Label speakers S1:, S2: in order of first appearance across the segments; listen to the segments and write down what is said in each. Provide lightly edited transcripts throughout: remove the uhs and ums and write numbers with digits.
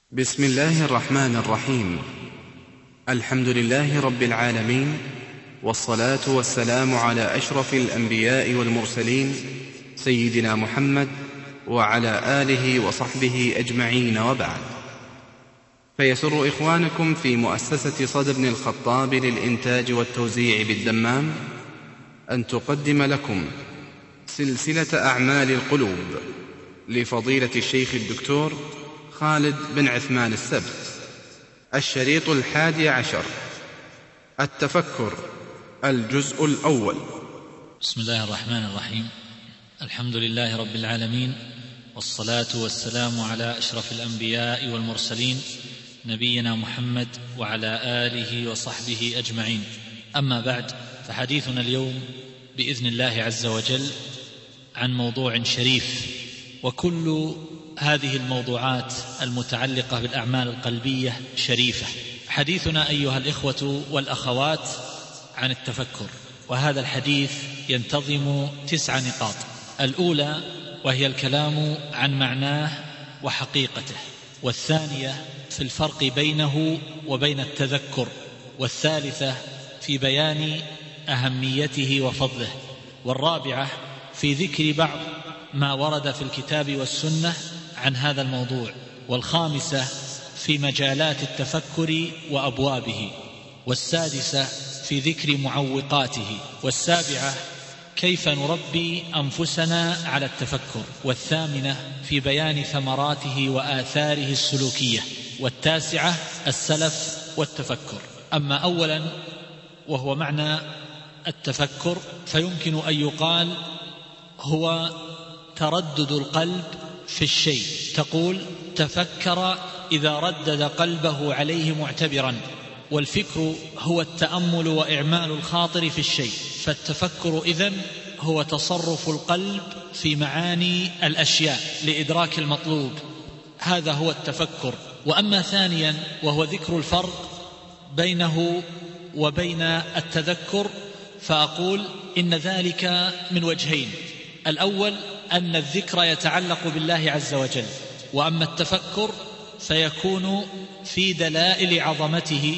S1: بسم الله الرحمن الرحيم. الحمد لله رب العالمين، والصلاة والسلام على أشرف الأنبياء والمرسلين سيدنا محمد وعلى آله وصحبه أجمعين، وبعد. فيسر إخوانكم في مؤسسة صدر بن الخطاب للإنتاج والتوزيع بالدمام أن تقدم لكم سلسلة أعمال القلوب لفضيلة الشيخ الدكتور خالد بن عثمان السبت، الشريط 11، التفكر، الجزء الأول.
S2: بسم الله الرحمن الرحيم. الحمد لله رب العالمين، والصلاة والسلام على أشرف الأنبياء والمرسلين نبينا محمد وعلى آله وصحبه أجمعين. أما بعد، فحديثنا اليوم بإذن الله عز وجل عن موضوع شريف، وكل هذه الموضوعات المتعلقة بالأعمال القلبية شريفة. حديثنا أيها الإخوة والأخوات عن التفكر، وهذا الحديث ينتظم 9 نقاط. الأولى وهي الكلام عن معناه وحقيقته، والثانية في الفرق بينه وبين التذكر، والثالثة في بيان أهميته وفضله، والرابعة في ذكر بعض ما ورد في الكتاب والسنة عن هذا الموضوع، والخامسة في مجالات التفكر وأبوابه، والسادسة في ذكر معوقاته، والسابعة كيف نربي أنفسنا على التفكر، والثامنة في بيان ثمراته وآثاره السلوكية، والتاسعة السلف والتفكر. أما أولا وهو معنى التفكر، فيمكن أن يقال هو تردد القلب في الشيء. تقول تفكر إذا ردد قلبه عليه معتبرا، والفكر هو التأمل وإعمال الخاطر في الشيء. فالتفكر إذن هو تصرف القلب في معاني الأشياء لإدراك المطلوب، هذا هو التفكر. وأما ثانيا وهو ذكر الفرق بينه وبين التذكر، فأقول إن ذلك من وجهين. الأول أن الذكر يتعلق بالله عز وجل، وأما التفكر فيكون في دلائل عظمته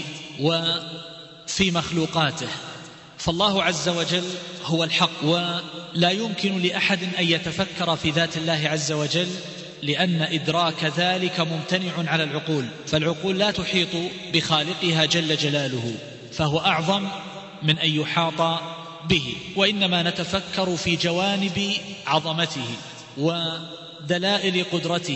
S2: وفي مخلوقاته. فالله عز وجل هو الحق، ولا يمكن لأحد أن يتفكر في ذات الله عز وجل، لأن إدراك ذلك ممتنع على العقول، فالعقول لا تحيط بخالقها جل جلاله، فهو أعظم من أن يحاط به. وإنما نتفكر في جوانب عظمته ودلائل قدرته،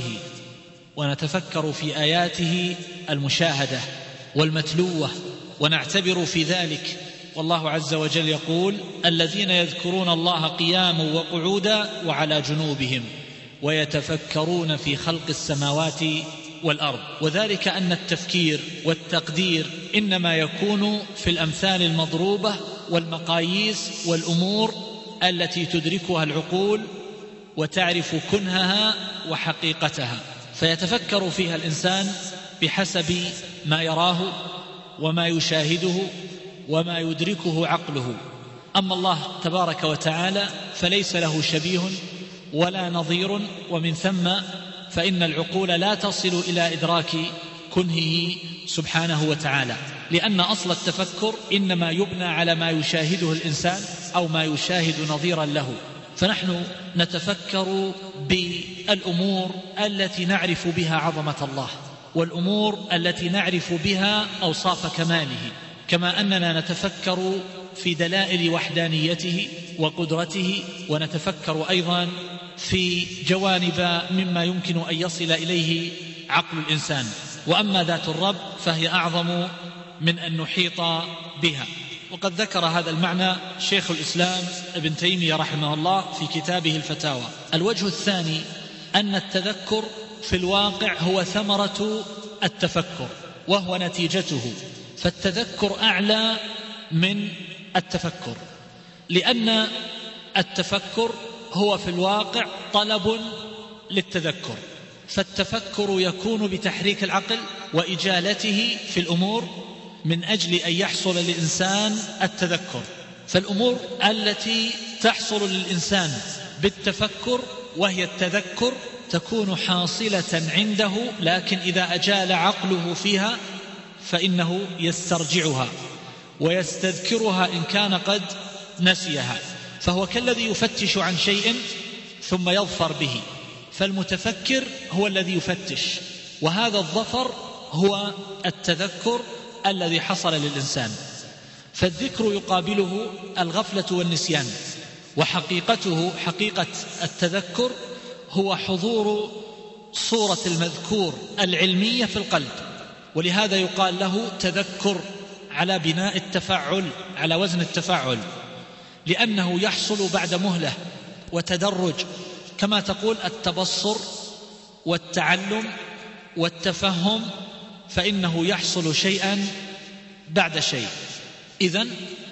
S2: ونتفكر في آياته المشاهدة والمتلوة، ونعتبر في ذلك. والله عز وجل يقول: الذين يذكرون الله قياما وقعودا وعلى جنوبهم ويتفكرون في خلق السماوات والأرض. وذلك أن التفكير والتقدير إنما يكون في الأمثال المضروبة والمقاييس والأمور التي تدركها العقول وتعرف كنهها وحقيقتها، فيتفكر فيها الإنسان بحسب ما يراه وما يشاهده وما يدركه عقله. أما الله تبارك وتعالى فليس له شبيه ولا نظير، ومن ثم فإن العقول لا تصل إلى إدراك كنهه سبحانه وتعالى، لأن أصل التفكر إنما يبنى على ما يشاهده الإنسان أو ما يشاهد نظيرا له. فنحن نتفكر بالأمور التي نعرف بها عظمة الله، والأمور التي نعرف بها أوصاف كماله، كما أننا نتفكر في دلائل وحدانيته وقدرته، ونتفكر أيضا في جوانب مما يمكن أن يصل إليه عقل الإنسان. وأما ذات الرب فهي أعظم من أن نحيط بها، وقد ذكر هذا المعنى شيخ الإسلام ابن تيمية رحمه الله في كتابه الفتاوى. الوجه الثاني أن التذكر في الواقع هو ثمرة التفكر وهو نتيجته، فالتذكر أعلى من التفكر، لأن التفكر هو في الواقع طلب للتذكر، فالتفكر يكون بتحريك العقل وإجالته في الأمور من أجل أن يحصل للإنسان التذكر. فالأمور التي تحصل للإنسان بالتفكر وهي التذكر تكون حاصلة عنده، لكن إذا أجال عقله فيها فإنه يسترجعها ويستذكرها إن كان قد نسيها، فهو كالذي يفتش عن شيء ثم يظفر به، فالمتفكر هو الذي يفتش، وهذا الظفر هو التذكر الذي حصل للإنسان. فالذكر يقابله الغفلة والنسيان، وحقيقته حقيقة التذكر هو حضور صورة المذكور العلمية في القلب، ولهذا يقال له تذكر على بناء التفاعل، على وزن التفاعل، لأنه يحصل بعد مهلة وتدرج، كما تقول التبصر والتعلم والتفهم، فإنه يحصل شيئا بعد شيء. إذن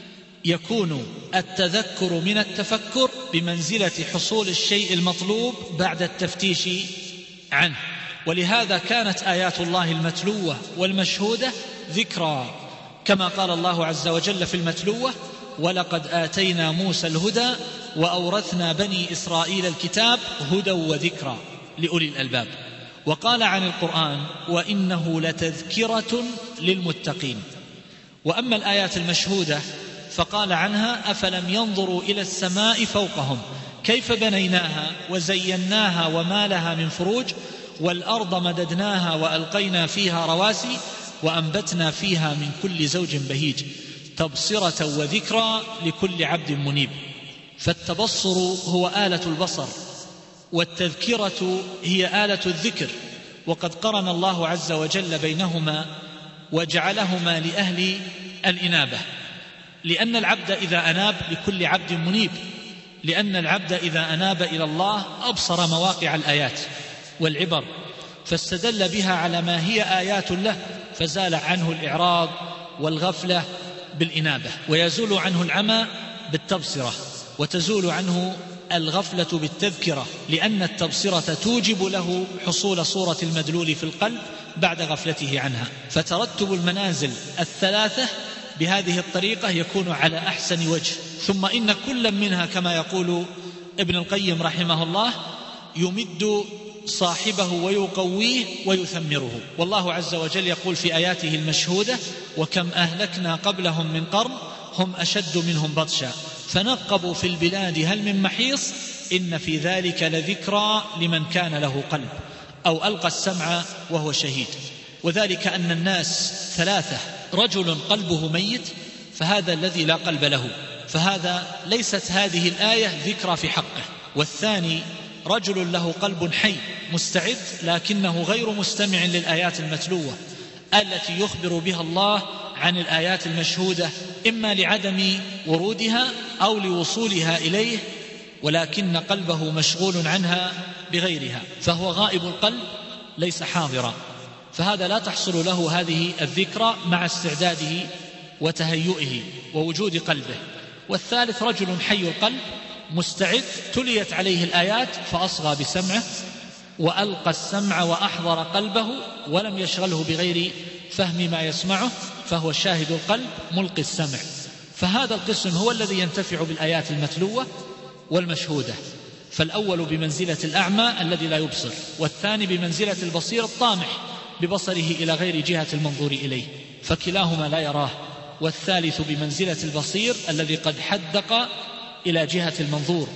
S2: يكون التذكر من التفكر بمنزلة حصول الشيء المطلوب بعد التفتيش عنه، ولهذا كانت آيات الله المتلوة والمشهودة ذكرى، كما قال الله عز وجل في المتلوة: ولقد آتينا موسى الهدى وأورثنا بني إسرائيل الكتاب هدى وذكرى لأولي الألباب. وقال عن القرآن: وإنه لتذكرة للمتقين. وأما الآيات المشهودة فقال عنها: أفلم ينظروا إلى السماء فوقهم كيف بنيناها وزيناها وما لها من فروج والأرض مددناها وألقينا فيها رواسي وأنبتنا فيها من كل زوج بهيج تبصرة وذكرى لكل عبد منيب. فالتبصر هو آلة البصر، والتذكرة هي آلة الذكر، وقد قرن الله عز وجل بينهما وجعلهما لأهل الإنابة، لأن العبد إذا أناب لكل عبد منيب، لأن العبد إذا أناب إلى الله أبصر مواقع الآيات والعبر، فاستدل بها على ما هي آيات له، فزال عنه الإعراض والغفلة بالإنابة، ويزول عنه العمى بالتبصرة، وتزول عنه الغفلة بالتذكرة، لأن التبصرة توجب له حصول صورة المدلول في القلب بعد غفلته عنها. فترتب المنازل الثلاثة بهذه الطريقة يكون على أحسن وجه. ثم إن كل منها كما يقول ابن القيم رحمه الله يمد صاحبه ويقويه ويثمره. والله عز وجل يقول في آياته المشهودة: وكم أهلكنا قبلهم من قرن هم أشد منهم بطشا فنقبوا في البلاد هل من محيص إن في ذلك لذكرى لمن كان له قلب أو ألقى السمع وهو شهيد. وذلك أن الناس ثلاثة: رجل قلبه ميت فهذا الذي لا قلب له، فهذا ليست هذه الآية ذكرى في حقه. والثاني: رجل له قلب حي مستعد لكنه غير مستمع للآيات المتلوة التي يخبر بها الله عن الآيات المشهودة، إما لعدم ورودها أو لوصولها إليه، ولكن قلبه مشغول عنها بغيرها، فهو غائب القلب ليس حاضرا، فهذا لا تحصل له هذه الذكرى مع استعداده وتهيئه ووجود قلبه. والثالث: رجل حي القلب مستعد تليت عليه الآيات فأصغى بسمعه وألقى السمع وأحضر قلبه ولم يشغله بغير فهم ما يسمعه، فهو شاهد القلب ملقي السمع. فهذا القسم هو الذي ينتفع بالآيات المتلوة والمشهودة، فالأول بمنزلة الأعمى الذي لا يبصر، والثاني بمنزلة البصير الطامح ببصره إلى غير جهة المنظور إليه، فكلاهما لا يراه. والثالث بمنزلة البصير الذي قد حدق إلى جهة المنظور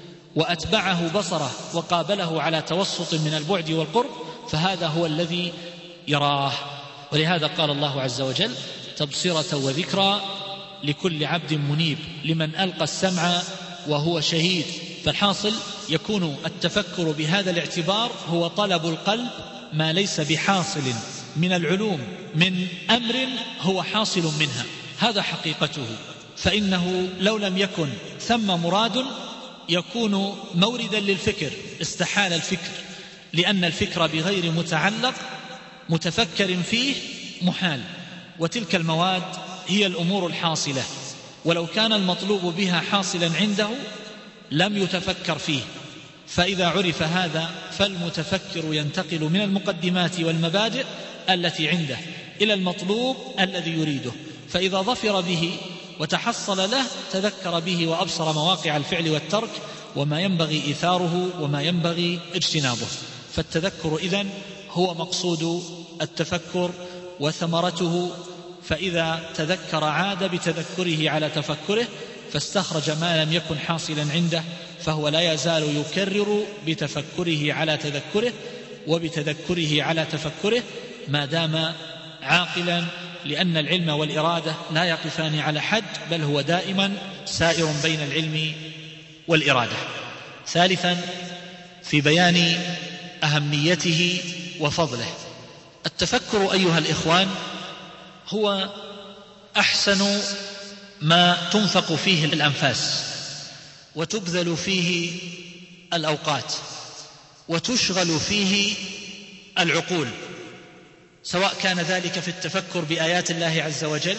S2: وأتبعه بصره وقابله على توسط من البعد والقرب، فهذا هو الذي يراه. ولهذا قال الله عز وجل: تبصرة وذكرى لكل عبد منيب لمن ألقى السمع وهو شهيد. فالحاصل يكون التفكر بهذا الاعتبار هو طلب القلب ما ليس بحاصل من العلوم من أمر هو حاصل منها، هذا حقيقته. فإنه لو لم يكن ثم مراد يكون موردا للفكر، استحال الفكر، لأن الفكر بغير متعلق متفكر فيه محال، وتلك المواد هي الأمور الحاصلة، ولو كان المطلوب بها حاصلا عنده لم يتفكر فيه. فإذا عرف هذا فالمتفكر ينتقل من المقدمات والمبادئ التي عنده إلى المطلوب الذي يريده، فإذا ظفر به وتحصل له تذكر به وأبصر مواقع الفعل والترك وما ينبغي إيثاره وما ينبغي اجتنابه. فالتذكر إذن هو مقصود التفكر وثمرته. فإذا تذكر عاد بتذكره على تفكره، فاستخرج ما لم يكن حاصلا عنده، فهو لا يزال يكرر بتفكره على تذكره وبتذكره على تفكره ما دام عاقلا، لأن العلم والإرادة لا يقفان على حد، بل هو دائما سائر بين العلم والإرادة. ثالثا، في بيان أهميته وفضله، التفكر أيها الإخوان هو أحسن ما تنفق فيه الأنفاس وتبذل فيه الأوقات وتشغل فيه العقول، سواء كان ذلك في التفكر بآيات الله عز وجل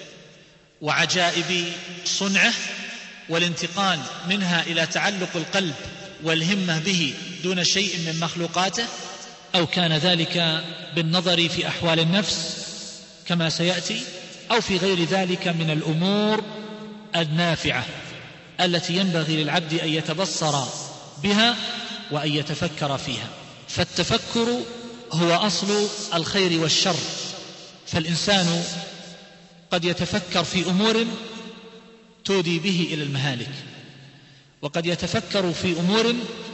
S2: وعجائب صنعه والانتقال منها إلى تعلق القلب والهمة به دون شيء من مخلوقاته، أو كان ذلك بالنظر في أحوال النفس كما سيأتي، أو في غير ذلك من الأمور النافعة التي ينبغي للعبد أن يتبصر بها وأن يتفكر فيها. فالتفكر هو أصل الخير والشر، فالإنسان قد يتفكر في أمور تودي به إلى المهالك، وقد يتفكر في أمور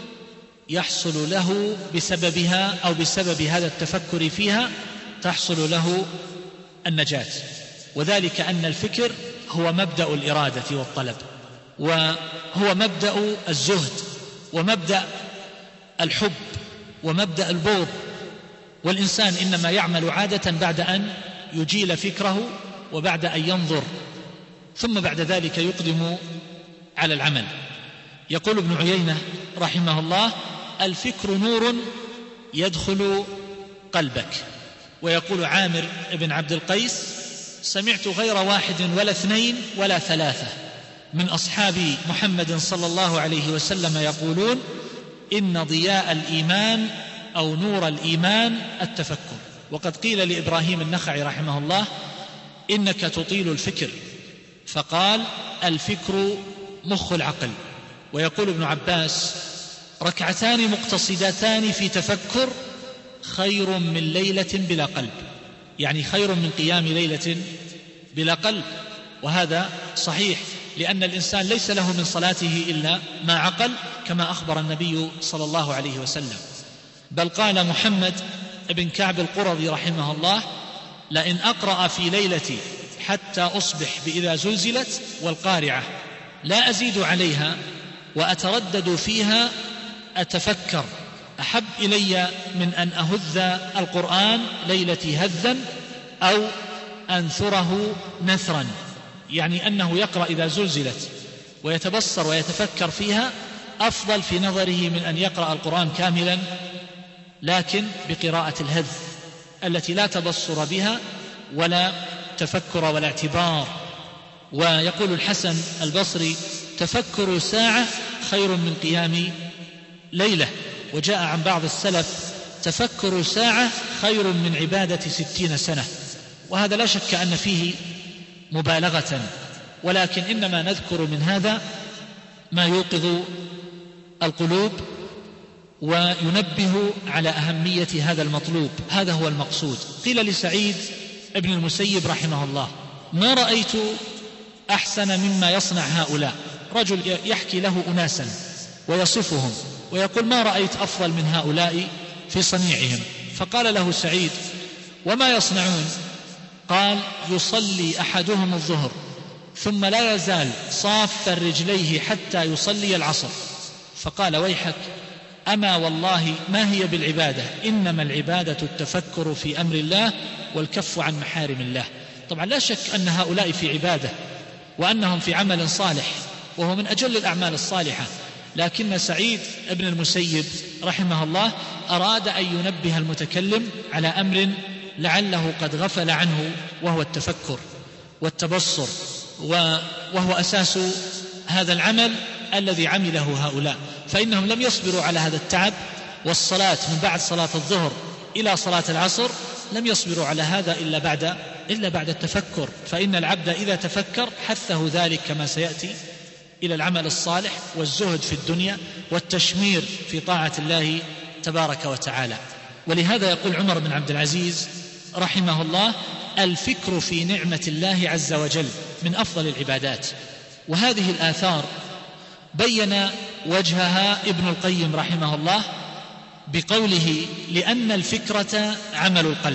S2: يحصل له بسببها أو بسبب هذا التفكر فيها تحصل له النجاة. وذلك أن الفكر هو مبدأ الإرادة والطلب، وهو مبدأ الزهد ومبدأ الحب ومبدأ البغض، والإنسان إنما يعمل عادة بعد أن يجيل فكره وبعد أن ينظر، ثم بعد ذلك يقدم على العمل. يقول ابن عيينة رحمه الله: الفكر نور يدخل قلبك. ويقول عامر بن عبد القيس: سمعت غير واحد ولا اثنين ولا ثلاثة من أصحاب محمد صلى الله عليه وسلم يقولون: إن ضياء الإيمان أو نور الإيمان التفكر. وقد قيل لإبراهيم النخعي رحمه الله: إنك تطيل الفكر، فقال: الفكر مخ العقل. ويقول ابن عباس: ركعتان مقتصدتان في تفكر خير من ليلة بلا قلب، يعني خير من قيام ليلة بلا قلب. وهذا صحيح، لأن الإنسان ليس له من صلاته إلا ما عقل، كما أخبر النبي صلى الله عليه وسلم. بل قال محمد بن كعب القرظي رحمه الله: لئن أقرأ في ليلتي حتى أصبح بإذا زلزلت والقارعة لا أزيد عليها وأتردد فيها أتفكر أحب إلي من أن أهذ القرآن ليلتي هذا أو أنثره نثرا، يعني أنه يقرأ إذا زلزلت ويتبصر ويتفكر فيها أفضل في نظره من أن يقرأ القرآن كاملا لكن بقراءة الهذ التي لا تبصر بها ولا تفكر ولا اعتبار. ويقول الحسن البصري: تفكر ساعة خير من قيام ليلة. وجاء عن بعض السلف: تفكر ساعة خير من عبادة 60 سنة. وهذا لا شك أن فيه مبالغة، ولكن إنما نذكر من هذا ما يوقظ القلوب وينبه على أهمية هذا المطلوب. هذا هو المقصود. قيل لسعيد ابن المسيب رحمه الله: ما رأيت أحسن مما يصنع هؤلاء. رجل يحكي له أناسا ويصفهم ويقول: ما رأيت أفضل من هؤلاء في صنيعهم. فقال له سعيد: وما يصنعون؟ قال: يصلي أحدهم الظهر ثم لا يزال صافا رجليه حتى يصلي العصر. فقال: ويحك، أما والله ما هي بالعبادة، إنما العبادة التفكر في أمر الله والكف عن محارم الله. طبعا لا شك أن هؤلاء في عبادة وأنهم في عمل صالح، وهو من أجل الأعمال الصالحة، لكن سعيد ابن المسيب رحمه الله أراد أن ينبه المتكلم على أمر لعله قد غفل عنه، وهو التفكر والتبصر، وهو أساس هذا العمل الذي عمله هؤلاء. فإنهم لم يصبروا على هذا التعب والصلاة من بعد صلاة الظهر إلى صلاة العصر، لم يصبروا على هذا إلا بعد التفكر. فإن العبد إذا تفكر حثه ذلك كما سيأتي إلى العمل الصالح والزهد في الدنيا والتشمير في طاعة الله تبارك وتعالى. ولهذا يقول عمر بن عبد العزيز رحمه الله: الفكر في نعمة الله عز وجل من أفضل العبادات. وهذه الآثار بين وجهها ابن القيم رحمه الله بقوله: لأن الفكرة عمل القلب،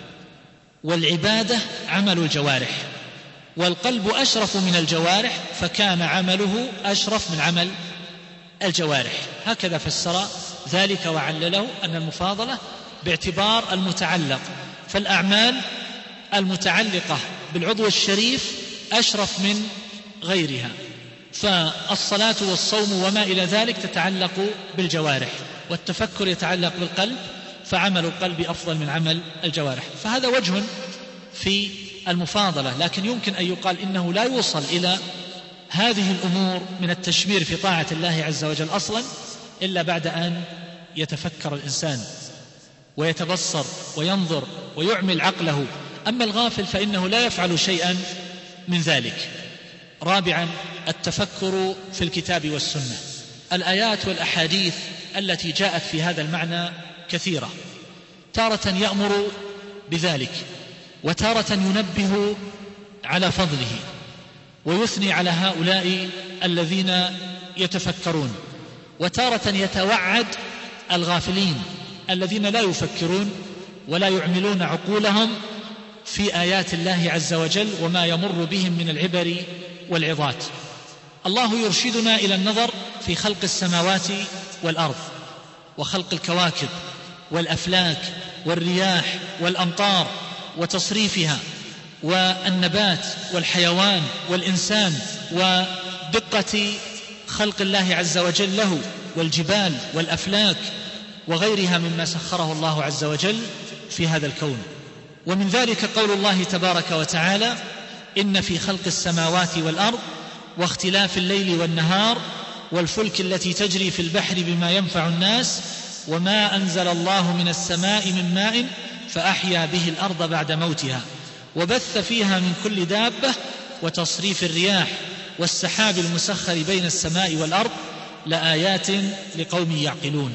S2: والعبادة عمل الجوارح، والقلب أشرف من الجوارح، فكان عمله أشرف من عمل الجوارح. هكذا فسر ذلك وعلله أن المفاضلة باعتبار المتعلق، فالأعمال المتعلقة بالعضو الشريف أشرف من غيرها، فالصلاة والصوم وما إلى ذلك تتعلق بالجوارح، والتفكر يتعلق بالقلب، فعمل القلب أفضل من عمل الجوارح. فهذا وجه في المفاضلة، لكن يمكن أن يقال إنه لا يوصل إلى هذه الأمور من التشمير في طاعة الله عز وجل أصلا إلا بعد أن يتفكر الإنسان ويتبصر وينظر ويعمل عقله. أما الغافل فإنه لا يفعل شيئا من ذلك. رابعا، التفكر في الكتاب والسنة. الآيات والأحاديث التي جاءت في هذا المعنى كثيرة، تارة يأمر بذلك، وتارة ينبه على فضله ويثني على هؤلاء الذين يتفكرون، وتارة يتوعد الغافلين الذين لا يفكرون ولا يعملون عقولهم في آيات الله عز وجل وما يمر بهم من العبر والعظات. الله يرشدنا إلى النظر في خلق السماوات والأرض، وخلق الكواكب والأفلاك والرياح والأمطار وتصريفها، والنبات والحيوان والإنسان، ودقة خلق الله عز وجل له، والجبال والأفلاك وغيرها مما سخره الله عز وجل في هذا الكون. ومن ذلك قول الله تبارك وتعالى: إن في خلق السماوات والأرض واختلاف الليل والنهار والفلك التي تجري في البحر بما ينفع الناس وما أنزل الله من السماء من ماء فأحيا به الأرض بعد موتها وبث فيها من كل دابة وتصريف الرياح والسحاب المسخر بين السماء والأرض لآيات لقوم يعقلون.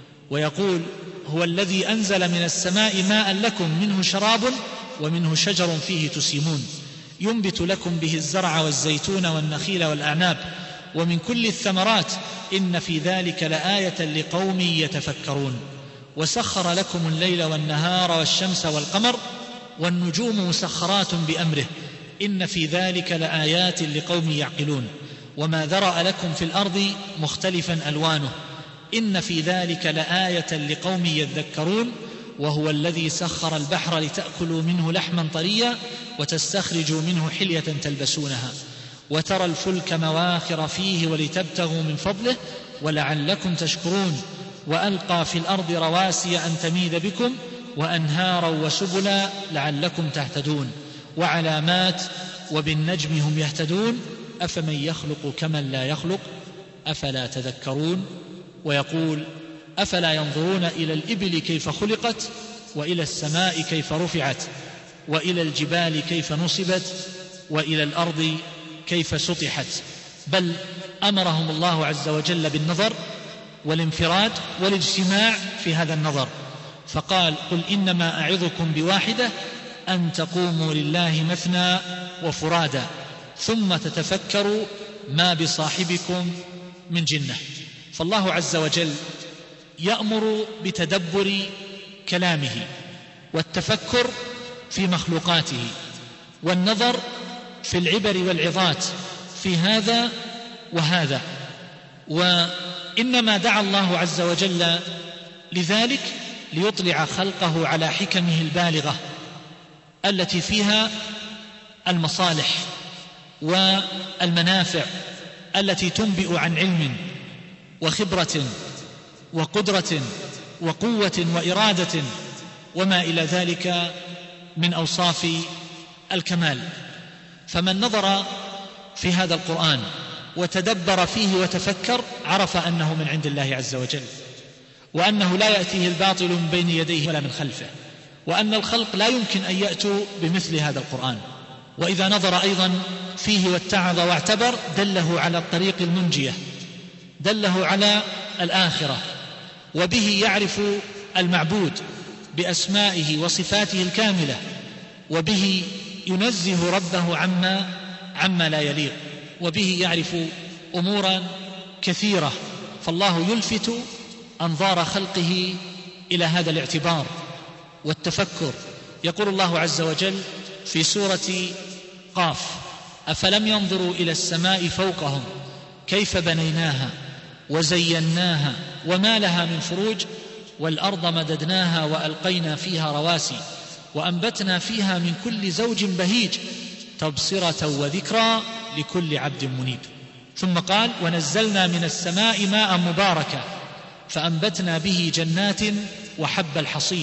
S2: ويقول: هو الذي أنزل من السماء ماء لكم منه شراب ومنه شجر فيه تسيمون ينبت لكم به الزرع والزيتون والنخيل والأعناب ومن كل الثمرات إن في ذلك لآية لقوم يتفكرون. وسخر لكم الليل والنهار والشمس والقمر والنجوم مسخرات بأمره إن في ذلك لآيات لقوم يعقلون. وما ذرأ لكم في الأرض مختلفا ألوانه إن في ذلك لآية لقوم يذكرون. وهو الذي سخر البحر لتأكلوا منه لحما طريا وتستخرجوا منه حلية تلبسونها وترى الفلك مواخر فيه ولتبتغوا من فضله ولعلكم تشكرون. وألقى في الأرض رواسي أن تميد بكم وأنهارا وسبلا لعلكم تهتدون وعلامات وبالنجم هم يهتدون أفمن يخلق كمن لا يخلق أفلا تذكرون. ويقول: أفلا ينظرون إلى الإبل كيف خلقت وإلى السماء كيف رفعت وإلى الجبال كيف نصبت وإلى الأرض كيف سطحت. بل أمرهم الله عز وجل بالنظر والانفراد والاجتماع في هذا النظر، فقال: قل إنما أعظكم بواحدة أن تقوموا لله مثنى وفرادا ثم تتفكروا ما بصاحبكم من جنة. فالله عز وجل يأمر بتدبر كلامه والتفكر في مخلوقاته والنظر في العبر والعظات في هذا وهذا. وإنما دعا الله عز وجل لذلك ليطلع خلقه على حكمه البالغة التي فيها المصالح والمنافع التي تنبئ عن علم وخبرة وقدرة وقوة وإرادة وما إلى ذلك من أوصاف الكمال. فمن نظر في هذا القرآن وتدبر فيه وتفكر عرف أنه من عند الله عز وجل، وأنه لا يأتيه الباطل من بين يديه ولا من خلفه، وأن الخلق لا يمكن أن يأتوا بمثل هذا القرآن. وإذا نظر أيضا فيه واتعظ واعتبر دله على الطريق المنجية، دله على الآخرة، وبه يعرف المعبود بأسمائه وصفاته الكاملة، وبه ينزه ربه عما لا يليق، وبه يعرف أمورا كثيرة. فالله يلفت أنظار خلقه إلى هذا الاعتبار والتفكر. يقول الله عز وجل في سورة قاف: أفلم ينظروا إلى السماء فوقهم كيف بنيناها وزيناها وما لها من فروج والأرض مددناها وألقينا فيها رواسي وأنبتنا فيها من كل زوج بهيج تبصرة وذكرى لكل عبد منيب. ثم قال: ونزلنا من السماء ماء مباركا فأنبتنا به جنات وحب الحصيد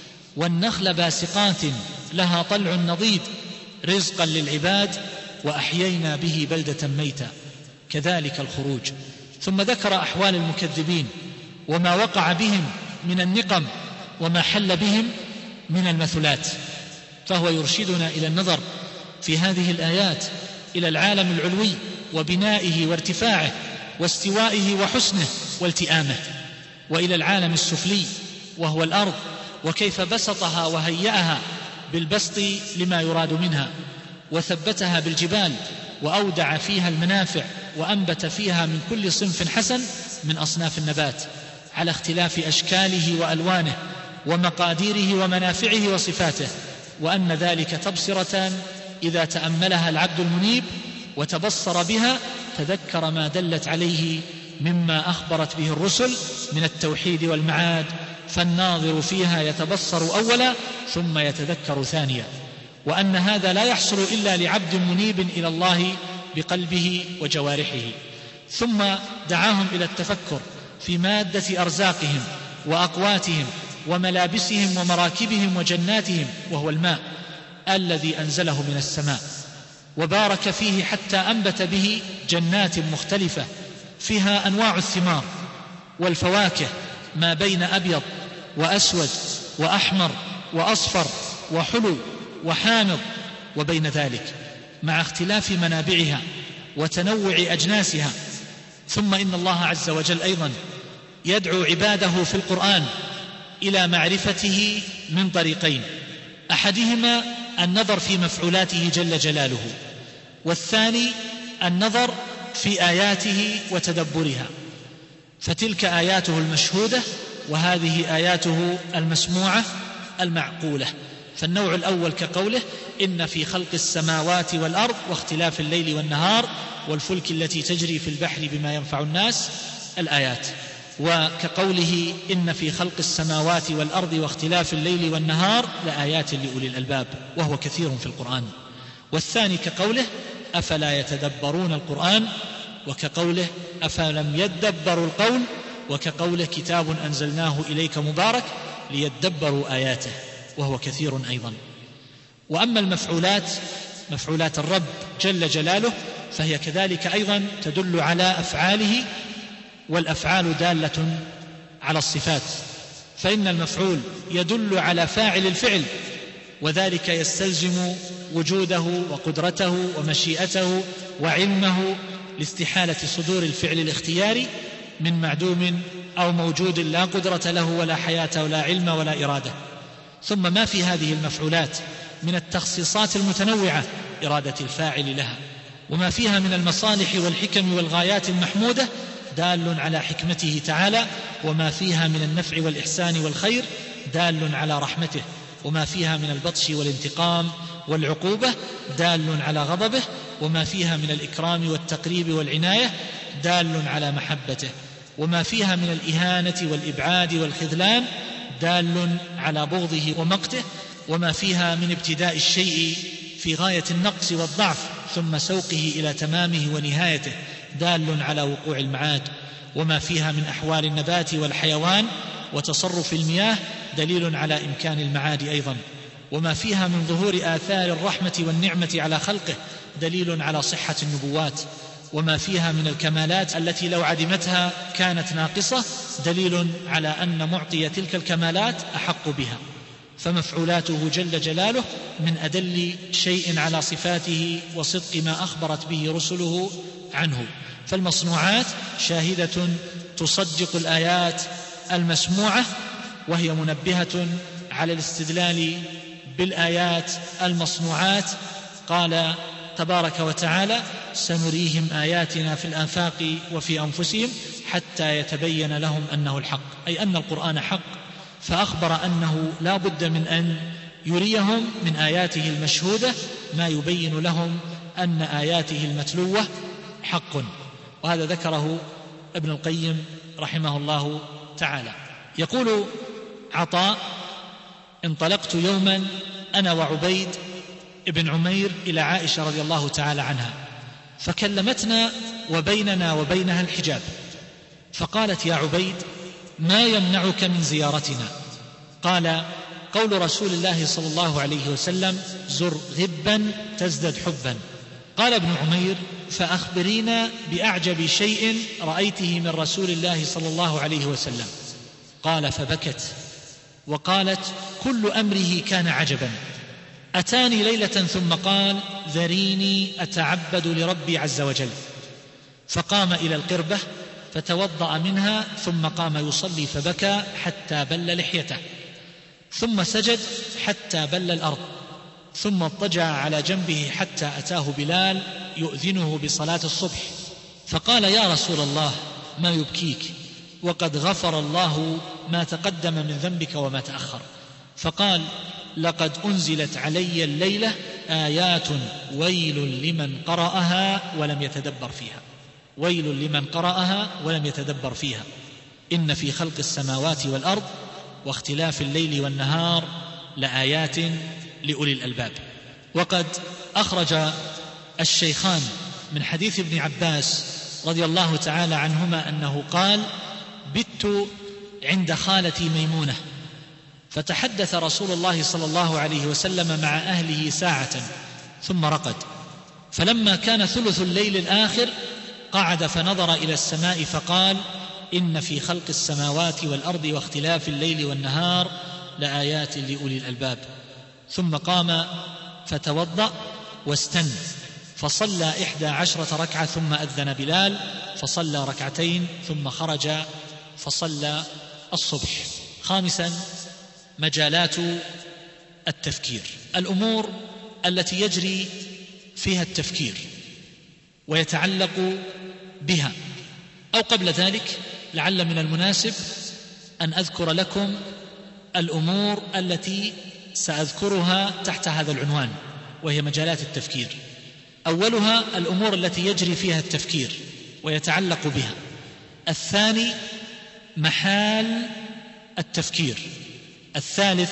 S2: والنخل باسقات لها طلع نضيد رزقا للعباد وأحيينا به بلدة ميتا كذلك الخروج. ثم ذكر أحوال المكذبين وما وقع بهم من النقم وما حل بهم من المثلات. فهو يرشدنا إلى النظر في هذه الآيات إلى العالم العلوي وبنائه وارتفاعه واستوائه وحسنه والتئامه، وإلى العالم السفلي وهو الأرض، وكيف بسطها وهيأها بالبسط لما يراد منها، وثبتها بالجبال وأودع فيها المنافع وأنبت فيها من كل صنف حسن من أصناف النبات على اختلاف أشكاله وألوانه ومقاديره ومنافعه وصفاته، وأن ذلك تبصرة إذا تأملها العبد المنيب وتبصر بها تذكر ما دلت عليه مما أخبرت به الرسل من التوحيد والمعاد، فالناظر فيها يتبصر أولا ثم يتذكر ثانيا، وأن هذا لا يحصل إلا لعبد منيب إلى الله بقلبه وجوارحه. ثم دعاهم إلى التفكر في مادة أرزاقهم وأقواتهم وملابسهم ومراكبهم وجناتهم، وهو الماء الذي أنزله من السماء وبارك فيه حتى أنبت به جنات مختلفة فيها أنواع الثمار والفواكه ما بين أبيض وأسود وأحمر وأصفر وحلو وحامض وبين ذلك، مع اختلاف منابعها وتنوع أجناسها. ثم إن الله عز وجل أيضا يدعو عباده في القرآن إلى معرفته من طريقين: أحدهما النظر في مفعولاته جل جلاله، والثاني النظر في آياته وتدبرها، فتلك آياته المشهودة وهذه آياته المسموعة المعقولة. فالنوع الأول كقوله: إن في خلق السماوات والأرض واختلاف الليل والنهار والفلك التي تجري في البحر بما ينفع الناس، الآيات. وكقوله: إن في خلق السماوات والأرض واختلاف الليل والنهار لآيات لأولي الألباب، وهو كثير في القرآن. والثاني كقوله: أفلا يتدبرون القرآن، وكقوله: أفلم يدبروا القول، وكقوله: كتاب أنزلناه إليك مبارك ليدبروا آياته، وهو كثير أيضا. وأما المفعولات، مفعولات الرب جل جلاله، فهي كذلك أيضا تدل على أفعاله، والأفعال دالة على الصفات، فإن المفعول يدل على فاعل الفعل، وذلك يستلزم وجوده وقدرته ومشيئته وعلمه لاستحالة صدور الفعل الاختياري من معدوم أو موجود لا قدرة له ولا حياة ولا علم ولا إرادة. ثم ما في هذه المفعولات من التخصيصات المتنوعة إرادة الفاعل لها، وما فيها من المصالح والحكم والغايات المحمودة دال على حكمته تعالى، وما فيها من النفع والإحسان والخير دال على رحمته، وما فيها من البطش والانتقام والعقوبة دال على غضبه، وما فيها من الإكرام والتقريب والعناية دال على محبته، وما فيها من الإهانة والإبعاد والخذلان دال على بغضه ومقته، وما فيها من ابتداء الشيء في غاية النقص والضعف ثم سوقه إلى تمامه ونهايته دال على وقوع المعاد، وما فيها من أحوال النبات والحيوان وتصرف المياه دليل على إمكان المعاد أيضا، وما فيها من ظهور آثار الرحمة والنعمة على خلقه دليل على صحة النبوات، وما فيها من الكمالات التي لو عدمتها كانت ناقصة دليل على أن معطي تلك الكمالات أحق بها. فمفعولاته جل جلاله من أدل شيء على صفاته وصدق ما أخبرت به رسله عنه. فالمصنوعات شاهدة تصدق الآيات
S3: المسموعة، وهي منبهة على الاستدلال بالآيات المصنوعات. قال تبارك وتعالى: سنريهم آياتنا في الآفاق وفي أنفسهم حتى يتبين لهم أنه الحق، أي أن القرآن حق، فأخبر أنه لا بد من أن يريهم من آياته المشهودة ما يبين لهم أن آياته المتلوة حق. وهذا ذكره ابن القيم رحمه الله تعالى. يقول عطاء: انطلقت يوما أنا وعبيد ابن عمير إلى عائشة رضي الله تعالى عنها، فكلمتنا وبيننا وبينها الحجاب، فقالت: يا عبيد، ما يمنعك من زيارتنا؟ قال: قول رسول الله صلى الله عليه وسلم: زر غبا تزدد حبا. قال ابن عمير: فأخبرينا بأعجب شيء رأيته من رسول الله صلى الله عليه وسلم. قال: فبكت وقالت: كل أمره كان عجبا. أتاني ليلة ثم قال: ذريني أتعبد لربي عز وجل. فقام إلى القربة فتوضأ منها، ثم قام يصلي فبكى حتى بل لحيته، ثم سجد حتى بل الأرض، ثم اضطجع على جنبه حتى أتاه بلال يؤذنه بصلاة الصبح، فقال: يا رسول الله، ما يبكيك؟ وقد غفر الله ما تقدم من ذنبك وما تأخر. فقال: لقد أنزلت علي الليلة آيات ويل لمن قرأها ولم يتدبر فيها، ويل لمن قرأها ولم يتدبر فيها، إن في خلق السماوات والأرض واختلاف الليل والنهار لآيات لأولي الألباب. وقد أخرج الشيخان من حديث ابن عباس رضي الله تعالى عنهما أنه قال: بت عند خالتي ميمونة، فتحدث رسول الله صلى الله عليه وسلم مع أهله ساعة ثم رقد، فلما كان ثلث الليل الآخر قعد فنظر إلى السماء فقال: إن في خلق السماوات والأرض واختلاف الليل والنهار لآيات لأولي الألباب. ثم قام فتوضأ واستن فصلى 11 ركعة، ثم أذن بلال فصلى ركعتين، ثم خرج فصلى الصبح. خامسا، مجالات التفكير، الأمور التي يجري فيها التفكير ويتعلق بها. أو قبل ذلك لعل من المناسب أن أذكر لكم الأمور التي سأذكرها تحت هذا العنوان، وهي مجالات التفكير. أولها الأمور التي يجري فيها التفكير ويتعلق بها. الثاني محال التفكير. الثالث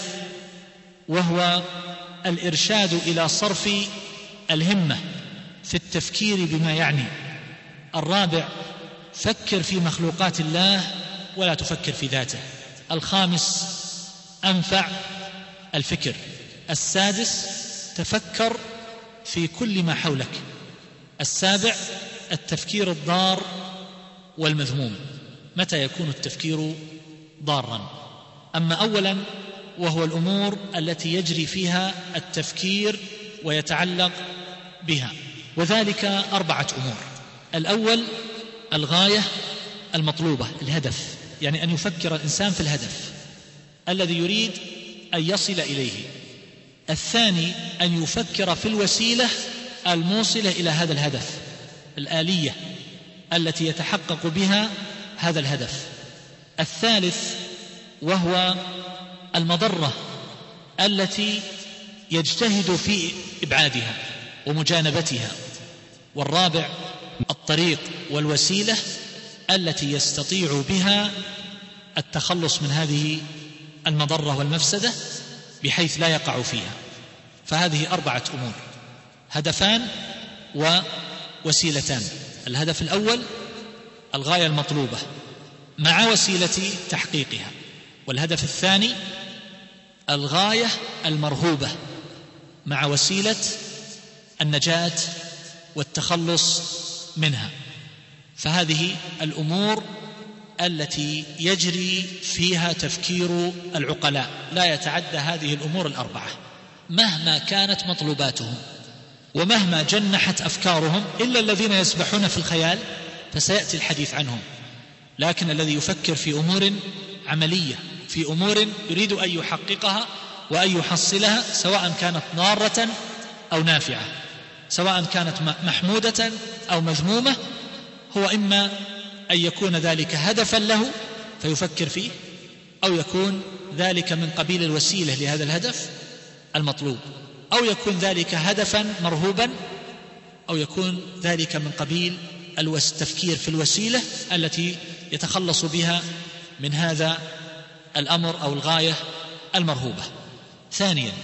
S3: وهو الإرشاد إلى صرف الهمة في التفكير بما يعني. الرابع فكر في مخلوقات الله ولا تفكر في ذاته. الخامس أنفع الفكر. السادس تفكر في كل ما حولك. السابع التفكير الضار والمذموم. متى يكون التفكير ضارا؟ أما أولا وهو الأمور التي يجري فيها التفكير ويتعلق بها، وذلك 4 أمور. الأول الغاية المطلوبة، الهدف، يعني أن يفكر الإنسان في الهدف الذي يريد أن يصل إليه. الثاني أن يفكر في الوسيلة الموصلة إلى هذا الهدف، الآلية التي يتحقق بها هذا الهدف. الثالث وهو المضرة التي يجتهد في إبعادها ومجانبتها. والرابع الطريق والوسيلة التي يستطيع بها التخلص من هذه المضرة والمفسدة بحيث لا يقع فيها. فهذه 4 أمور: هدفان ووسيلتان. الهدف الأول الغاية المطلوبة مع وسيلة تحقيقها، والهدف الثاني الغاية المرهوبة مع وسيلة النجاة والتخلص منها. فهذه الأمور التي يجري فيها تفكير العقلاء، لا يتعدى هذه الأمور 4 مهما كانت مطلوباتهم ومهما جنحت أفكارهم، إلا الذين يسبحون في الخيال فسيأتي الحديث عنهم. لكن الذي يفكر في أمور عملية في أمور يريد أن يحققها وأن يحصلها، سواء كانت ضارة أو نافعة، سواء كانت محمودة أو مذمومة، هو إما أن يكون ذلك هدفا له فيفكر فيه، أو يكون ذلك من قبيل الوسيلة لهذا الهدف المطلوب، أو يكون ذلك هدفا مرهوبا، أو يكون ذلك من قبيل التفكير في الوسيلة التي يتخلص بها من هذا الأمر أو الغاية المرهوبة. ثانيا،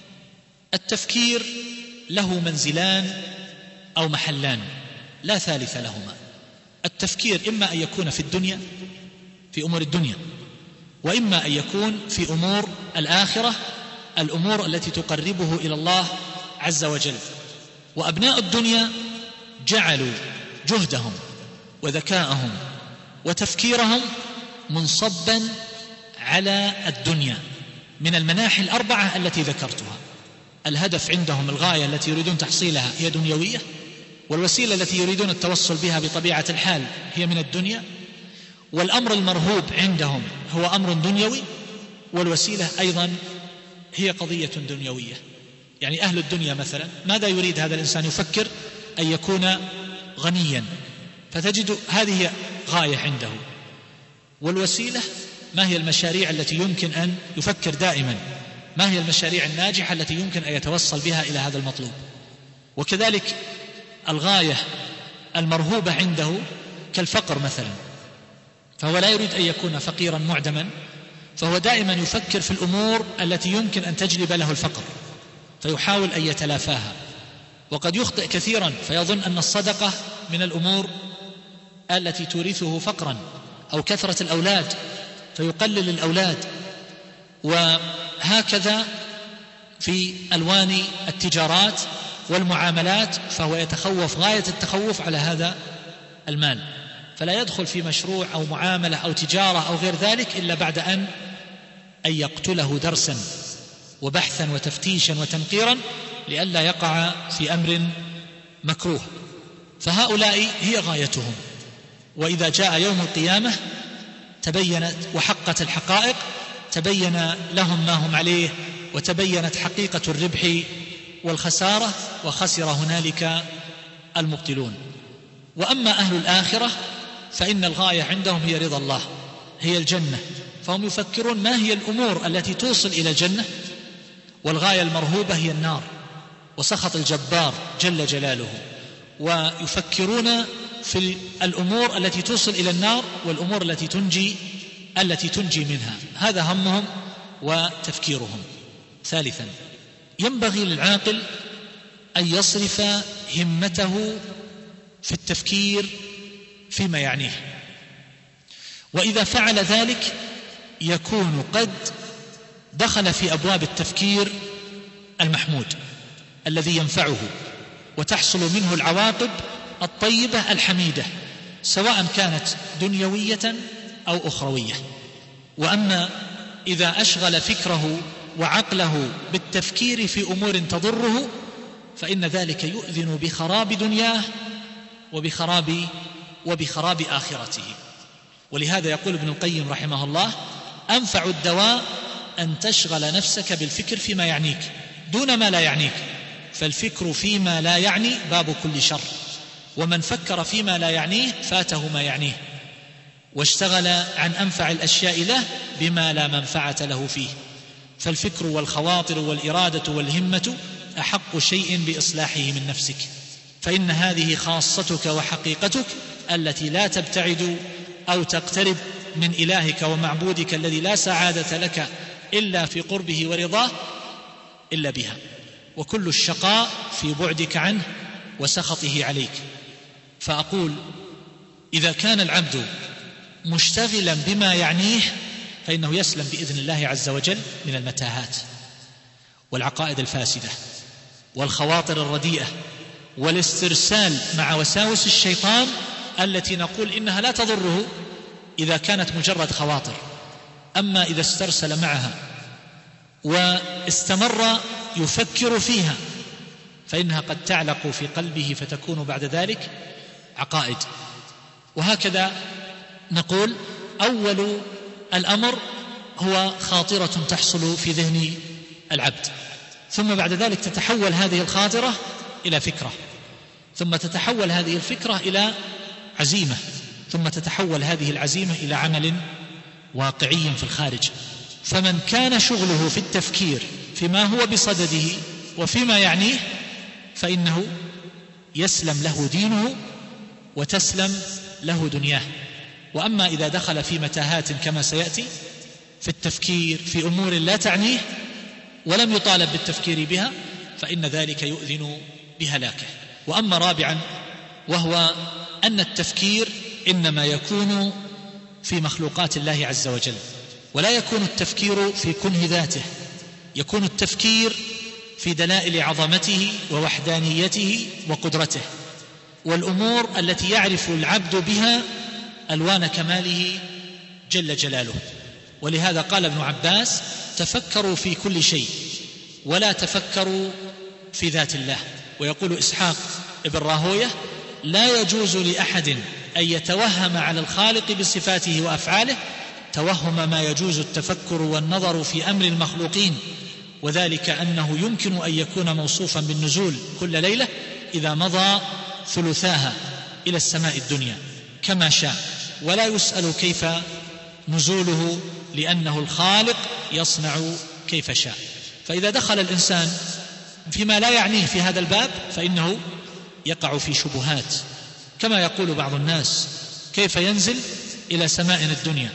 S3: التفكير له منزلان أو محلان لا ثالث لهما. التفكير إما أن يكون في الدنيا في أمور الدنيا، وإما أن يكون في أمور الآخرة، الأمور التي تقربه إلى الله عز وجل. وأبناء الدنيا جعلوا جهدهم وذكاءهم وتفكيرهم منصبا على الدنيا من المناحي الأربعة التي ذكرتها. الهدف عندهم، الغاية التي يريدون تحصيلها هي دنيوية، والوسيلة التي يريدون التوصل بها بطبيعة الحال هي من الدنيا، والأمر المرهوب عندهم هو أمر دنيوي، والوسيلة أيضا هي قضية دنيوية. يعني أهل الدنيا مثلا ماذا يريد هذا الإنسان؟ يفكر أن يكون غنيا، فتجد هذه غاية عنده. والوسيلة ما هي المشاريع التي يمكن أن يفكر دائما، ما هي المشاريع الناجحة التي يمكن أن يتوصل بها إلى هذا المطلوب. وكذلك الغاية المرهوبة عنده كالفقر مثلا، فهو لا يريد أن يكون فقيرا معدما، فهو دائما يفكر في الأمور التي يمكن أن تجلب له الفقر فيحاول أن يتلافاها. وقد يخطئ كثيرا فيظن أن الصدقة من الأمور التي تورثه فقرا، أو كثرة الأولاد فيقلل الأولاد، وهكذا في ألوان التجارات والمعاملات، فهو يتخوف غاية التخوف على هذا المال، فلا يدخل في مشروع أو معاملة أو تجارة أو غير ذلك إلا بعد أن يقتله درسا وبحثا وتفتيشا وتنقيرا لئلا يقع في أمر مكروه. فهؤلاء هي غايتهم. وإذا جاء يوم القيامة تبينت وحقت الحقائق، تبين لهم ما هم عليه، وتبينت حقيقة الربح والخسارة، وخسر هنالك المبطلون. وأما أهل الآخرة فإن الغاية عندهم هي رضا الله، هي الجنة، فهم يفكرون ما هي الأمور التي توصل إلى الجنة، والغاية المرهوبة هي النار وسخط الجبار جل جلاله. ويفكرون في الأمور التي توصل إلى النار والأمور التي تنجي منها، هذا همهم وتفكيرهم. ثالثا، ينبغي للعاقل أن يصرف همته في التفكير فيما يعنيه، وإذا فعل ذلك يكون قد دخل في أبواب التفكير المحمود الذي ينفعه وتحصل منه العواقب الطيبة الحميدة، سواء كانت دنيوية أو أخروية. وأما إذا أشغل فكره وعقله بالتفكير في أمور تضره فإن ذلك يؤذن بخراب دنياه وبخراب آخرته. ولهذا يقول ابن القيم رحمه الله: أنفع الدواء أن تشغل نفسك بالفكر فيما يعنيك دون ما لا يعنيك، فالفكر فيما لا يعني باب كل شر، ومن فكر فيما لا يعنيه فاته ما يعنيه، واشتغل عن أنفع الأشياء له بما لا منفعة له فيه. فالفكر والخواطر والإرادة والهمة أحق شيء بإصلاحه من نفسك، فإن هذه خاصتك وحقيقتك التي لا تبتعد أو تقترب من إلهك ومعبودك الذي لا سعادة لك إلا في قربه ورضاه إلا بها، وكل الشقاء في بعدك عنه وسخطه عليك. فأقول: إذا كان العبد مشتغلا بما يعنيه فإنه يسلم بإذن الله عز وجل من المتاهات والعقائد الفاسدة والخواطر الرديئة والاسترسال مع وساوس الشيطان التي نقول إنها لا تضره إذا كانت مجرد خواطر. أما إذا استرسل معها واستمر يفكر فيها فإنها قد تعلق في قلبه فتكون بعد ذلك عقائد. وهكذا نقول: أول الأمر هو خاطرة تحصل في ذهن العبد، ثم بعد ذلك تتحول هذه الخاطرة إلى فكرة، ثم تتحول هذه الفكرة إلى عزيمة، ثم تتحول هذه العزيمة إلى عمل واقعي في الخارج. فمن كان شغله في التفكير فيما هو بصدده وفيما يعنيه فإنه يسلم له دينه وتسلم له دنياه. وأما إذا دخل في متاهات كما سيأتي في التفكير في أمور لا تعنيه ولم يطالب بالتفكير بها فإن ذلك يؤذن بهلاكه. وأما رابعا وهو أن التفكير إنما يكون في مخلوقات الله عز وجل، ولا يكون التفكير في كنه ذاته، يكون التفكير في دلائل عظمته ووحدانيته وقدرته والأمور التي يعرف العبد بها ألوان كماله جل جلاله. ولهذا قال ابن عباس: تفكروا في كل شيء ولا تفكروا في ذات الله. ويقول إسحاق ابن راهوية: لا يجوز لأحد أن يتوهم على الخالق بصفاته وأفعاله توهم ما يجوز التفكر والنظر في أمر المخلوقين، وذلك أنه يمكن أن يكون موصوفا بالنزول كل ليلة إذا مضى ثلثاها إلى السماء الدنيا كما شاء، ولا يسأل كيف نزوله لأنه الخالق يصنع كيف شاء. فإذا دخل الإنسان فيما لا يعنيه في هذا الباب فإنه يقع في شبهات، كما يقول بعض الناس: كيف ينزل إلى سماء الدنيا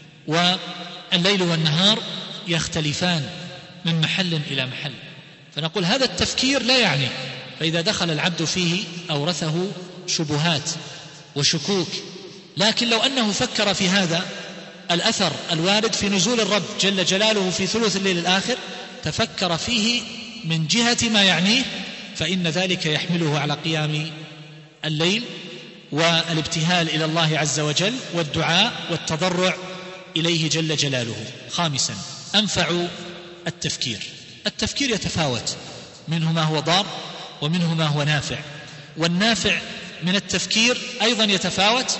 S3: والليل والنهار يختلفان من محل إلى محل؟ فنقول هذا التفكير لا يعني، فإذا دخل العبد فيه أورثه شبهات وشكوك. لكن لو أنه فكر في هذا الأثر الوارد في نزول الرب جل جلاله في ثلث الليل الآخر، تفكر فيه من جهة ما يعنيه، فإن ذلك يحمله على قيام الليل والابتهال إلى الله عز وجل والدعاء والتضرع إليه جل جلاله. خامسا، أنفع التفكير. التفكير يتفاوت، منه ما هو ضار ومنه ما هو نافع، والنافع من التفكير أيضا يتفاوت،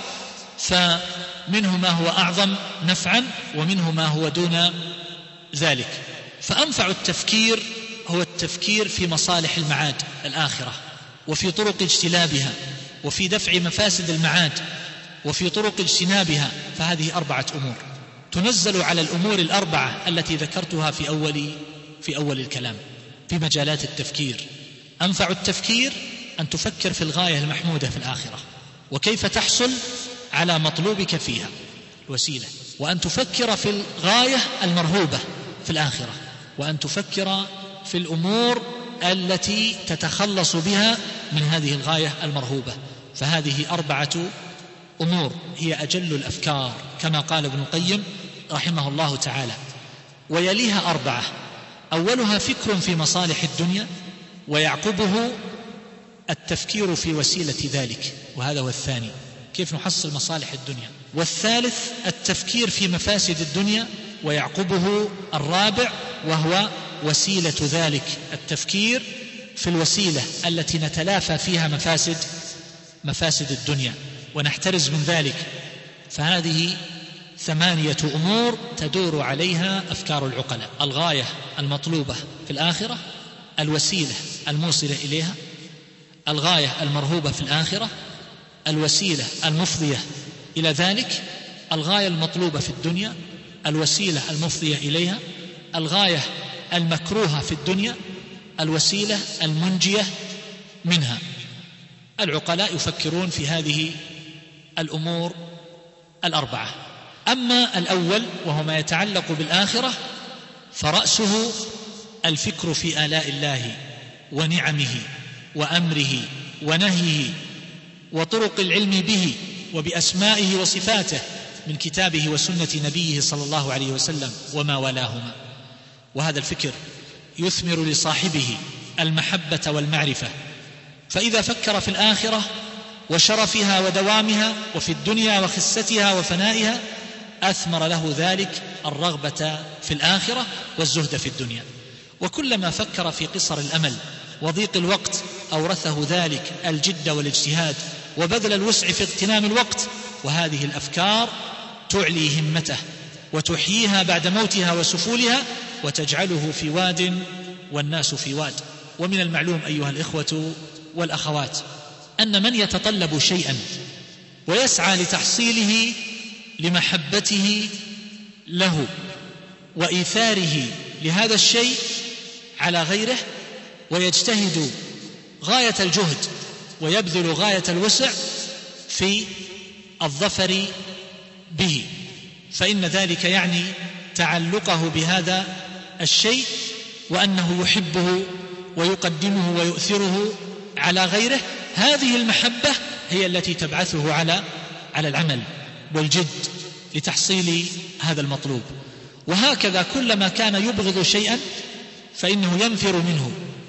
S3: فمنه ما هو أعظم نفعا ومنه ما هو دون ذلك. فأنفع التفكير هو التفكير في مصالح المعاد الآخرة وفي طرق اجتلابها وفي دفع مفاسد المعاد وفي طرق اجتنابها. فهذه 4 أمور تنزل على الأمور الأربعة التي ذكرتها في أول الكلام في مجالات التفكير. أنفع التفكير أن تفكر في الغاية المحمودة في الآخرة وكيف تحصل على مطلوبك فيها الوسيلة، وأن تفكر في الغاية المرهوبة في الآخرة، وأن تفكر في الأمور التي تتخلص بها من هذه الغاية المرهوبة. فهذه 4 أمور هي أجل الأفكار كما قال ابن القيم رحمه الله تعالى. ويليها 4: أولها فكر في مصالح الدنيا، ويعقبه التفكير في وسيلة ذلك، وهذا هو الثاني، كيف نحصل مصالح الدنيا. والثالث التفكير في مفاسد الدنيا، ويعقبه الرابع وهو وسيلة ذلك، التفكير في الوسيلة التي نتلافى فيها مفاسد الدنيا ونحترز من ذلك. فهذه 8 أمور تدور عليها أفكار العقلاء: الغاية المطلوبة في الآخرة، الوسيلة الموصلة إليها، الغاية المرهوبة في الآخرة، الوسيلة المفضية إلى ذلك، الغاية المطلوبة في الدنيا، الوسيلة المفضية إليها، الغاية المكروهة في الدنيا، الوسيلة المنجية منها. العقلاء يفكرون في هذه الأمور 4. أما الأول وهو ما يتعلق بالآخرة فرأسه الفكر في آلاء الله ونعمه وأمره ونهيه وطرق العلم به وبأسمائه وصفاته من كتابه وسنة نبيه صلى الله عليه وسلم وما والاهما. وهذا الفكر يثمر لصاحبه المحبة والمعرفة، فإذا فكر في الآخرة وشرفها ودوامها وفي الدنيا وخستها وفنائها أثمر له ذلك الرغبة في الآخرة والزهد في الدنيا. وكلما فكر في قصر الأمل وضيق الوقت أورثه ذلك الجد والاجتهاد وبذل الوسع في اغتنام الوقت. وهذه الأفكار تعلي همته وتحييها بعد موتها وسفولها وتجعله في واد والناس في واد. ومن المعلوم أيها الإخوة والأخوات أن من يتطلب شيئا ويسعى لتحصيله لمحبته له وإيثاره لهذا الشيء على غيره، ويجتهد غاية الجهد ويبذل غاية الوسع في الظفر به، فإن ذلك يعني تعلقه بهذا الشيء وأنه يحبه ويقدمه ويؤثره على غيره. هذه المحبة هي التي تبعثه على العمل والجد لتحصيل هذا المطلوب. وهكذا كلما كان يبغض شيئا فإنه ينفر منه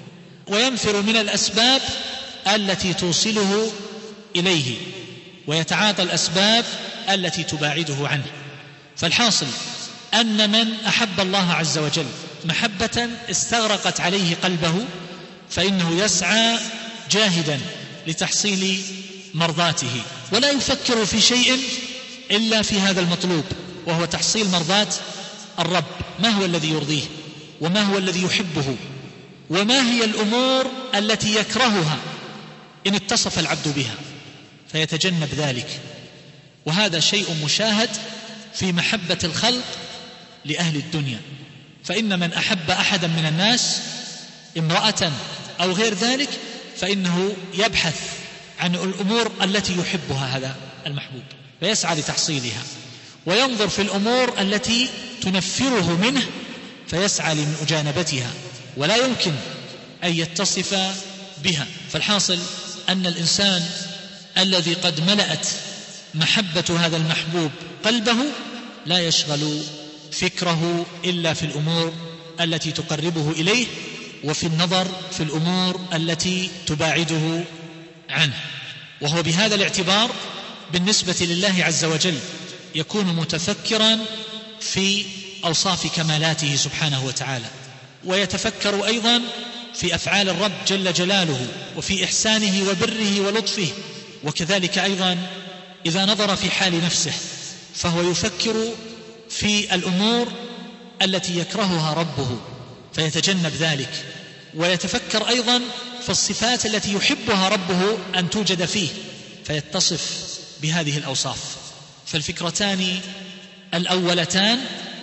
S3: وينفر من الأسباب التي توصله إليه ويتعاطى الأسباب التي تباعده عنه. فالحاصل أن من أحب الله عز وجل محبة استغرقت عليه قلبه فإنه يسعى جاهدا لتحصيل مرضاته، ولا يفكر في شيء إلا في هذا المطلوب، وهو تحصيل مرضات الرب. ما هو الذي يرضيه وما هو الذي يحبه وما هي الأمور التي يكرهها إن اتصف العبد بها فيتجنب ذلك. وهذا شيء مشاهد في محبة الخلق لأهل الدنيا، فإن من أحب أحدا من الناس امرأة أو غير ذلك فإنه يبحث عن الأمور التي يحبها هذا المحبوب فيسعى لتحصيلها، وينظر في الأمور التي تنفره منه فيسعى لمجانبتها، ولا يمكن أن يتصف بها. فالحاصل أن الإنسان الذي قد ملأت محبة هذا المحبوب قلبه لا يشغل فكره إلا في الأمور التي تقربه إليه وفي النظر في الأمور التي تباعده عنه. وهو بهذا الاعتبار بالنسبة لله عز وجل يكون متفكرا في أوصاف كمالاته سبحانه وتعالى، ويتفكر أيضا في أفعال الرب جل جلاله وفي إحسانه وبره ولطفه. وكذلك أيضا إذا نظر في حال نفسه فهو يفكر في الأمور التي يكرهها ربه فيتجنب ذلك، ويتفكر أيضا في الصفات التي يحبها ربه أن توجد فيه فيتصف بهذه الأوصاف. فالفكرتان الأولتان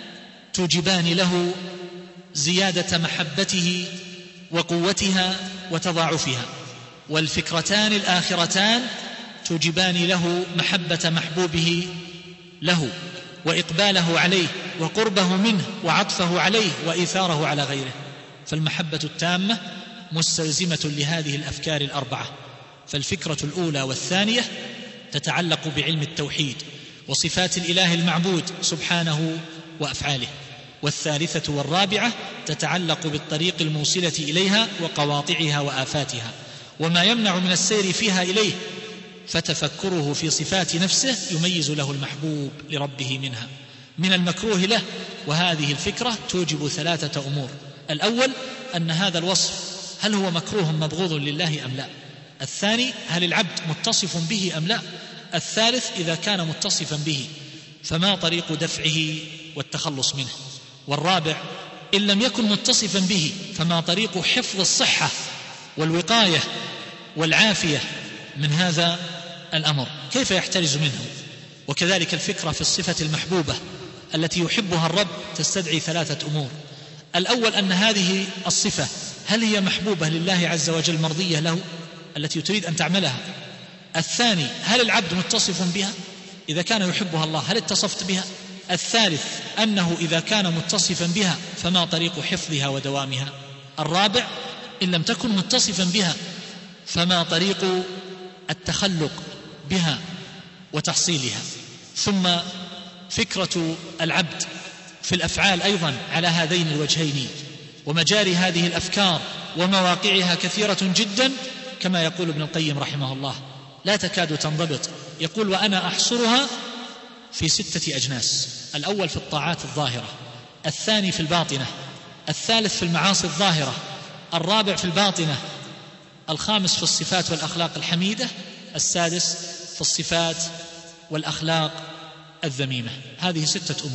S3: توجبان له زيادة محبته وقوتها وتضاعفها، والفكرتان الآخرتان توجبان له محبة محبوبه له وإقباله عليه وقربه منه وعطفه عليه وإيثاره على غيره. فالمحبة التامة مستلزمة لهذه الأفكار الأربعة. فالفكرة الأولى والثانية تتعلق بعلم التوحيد وصفات الإله المعبود سبحانه وأفعاله، والثالثة والرابعة تتعلق بالطريق الموصلة إليها وقواطعها وآفاتها وما يمنع من السير فيها إليه، فتفكره في صفات نفسه يميز له المحبوب لربه منها من المكروه له. وهذه الفكرة توجب ثلاثة أمور: الأول أن هذا الوصف هل هو مكروه مبغوض لله أم لا؟ الثاني هل العبد متصف به أم لا؟ الثالث إذا كان متصفا به فما طريق دفعه والتخلص منه؟ والرابع إن لم يكن متصفا به فما طريق حفظ الصحة والوقاية والعافية من هذا الأمر؟ كيف يحترز منه؟ وكذلك الفكرة في الصفة المحبوبة التي يحبها الرب تستدعي ثلاثة أمور: الأول أن هذه الصفة هل هي محبوبة لله عز وجل مرضية له التي تريد أن تعملها؟ الثاني هل العبد متصف بها؟ إذا كان يحبها الله هل اتصفت بها؟ الثالث أنه إذا كان متصفا بها فما طريق حفظها ودوامها؟ الرابع إن لم تكن متصفا بها فما طريق التخلق بها وتحصيلها؟ ثم فكرة العبد في الأفعال أيضا على هذين الوجهين، ومجاري هذه الأفكار ومواقعها كثيرة جدا كما يقول ابن القيم رحمه الله لا تكاد تنضبط. يقول: وأنا أحصرها في 6 أجناس: الأول في الطاعات الظاهرة، الثاني في الباطنة، الثالث في المعاصي الظاهرة، الرابع في الباطنة، الخامس في الصفات والأخلاق الحميدة، السادس في الصفات والأخلاق الذميمة. هذه 6 أمور.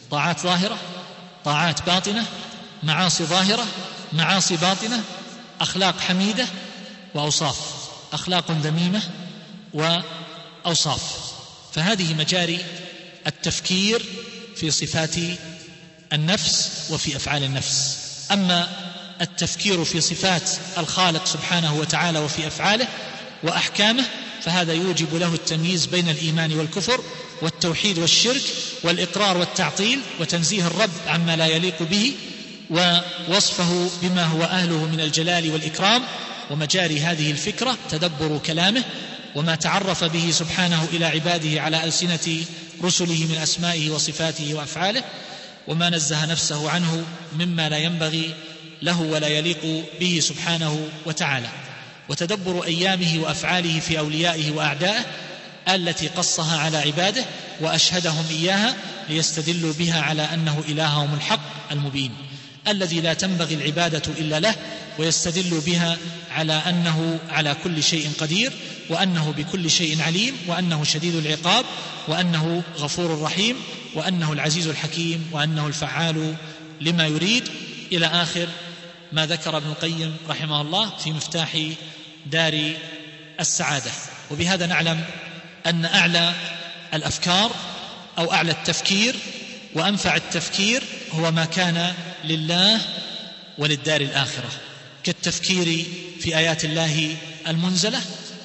S3: طاعات ظاهرة، طاعات باطنة، معاصي ظاهرة، معاصي باطنة، أخلاق حميدة وأوصاف، أخلاق ذميمة وأوصاف. فهذه مجاري التفكير في صفات النفس وفي أفعال النفس. أما التفكير في صفات الخالق سبحانه وتعالى وفي أفعاله وأحكامه فهذا يوجب له التمييز بين الإيمان والكفر والتوحيد والشرك والإقرار والتعطيل وتنزيه الرب عما لا يليق به ووصفه بما هو أهله من الجلال والإكرام. ومجاري هذه الفكرة تدبر كلامه وما تعرف به سبحانه إلى عباده على ألسنة رسله من أسمائه وصفاته وأفعاله، وما نزه نفسه عنه مما لا ينبغي له ولا يليق به سبحانه وتعالى، وتدبر أيامه وأفعاله في أوليائه وأعدائه التي قصها على عباده وأشهدهم إياها ليستدلوا بها على أنه إلههم الحق المبين الذي لا تنبغي العبادة إلا له، ويستدل بها على أنه على كل شيء قدير، وأنه بكل شيء عليم، وأنه شديد العقاب، وأنه غفور رحيم، وأنه العزيز الحكيم، وأنه الفعال لما يريد، إلى آخر ما ذكر ابن القيم رحمه الله في مفتاح دار السعادة. وبهذا نعلم أن أعلى الأفكار أو أعلى التفكير وأنفع التفكير هو ما كان لله وللدار الآخرة، كالتفكير في آيات الله المنزلة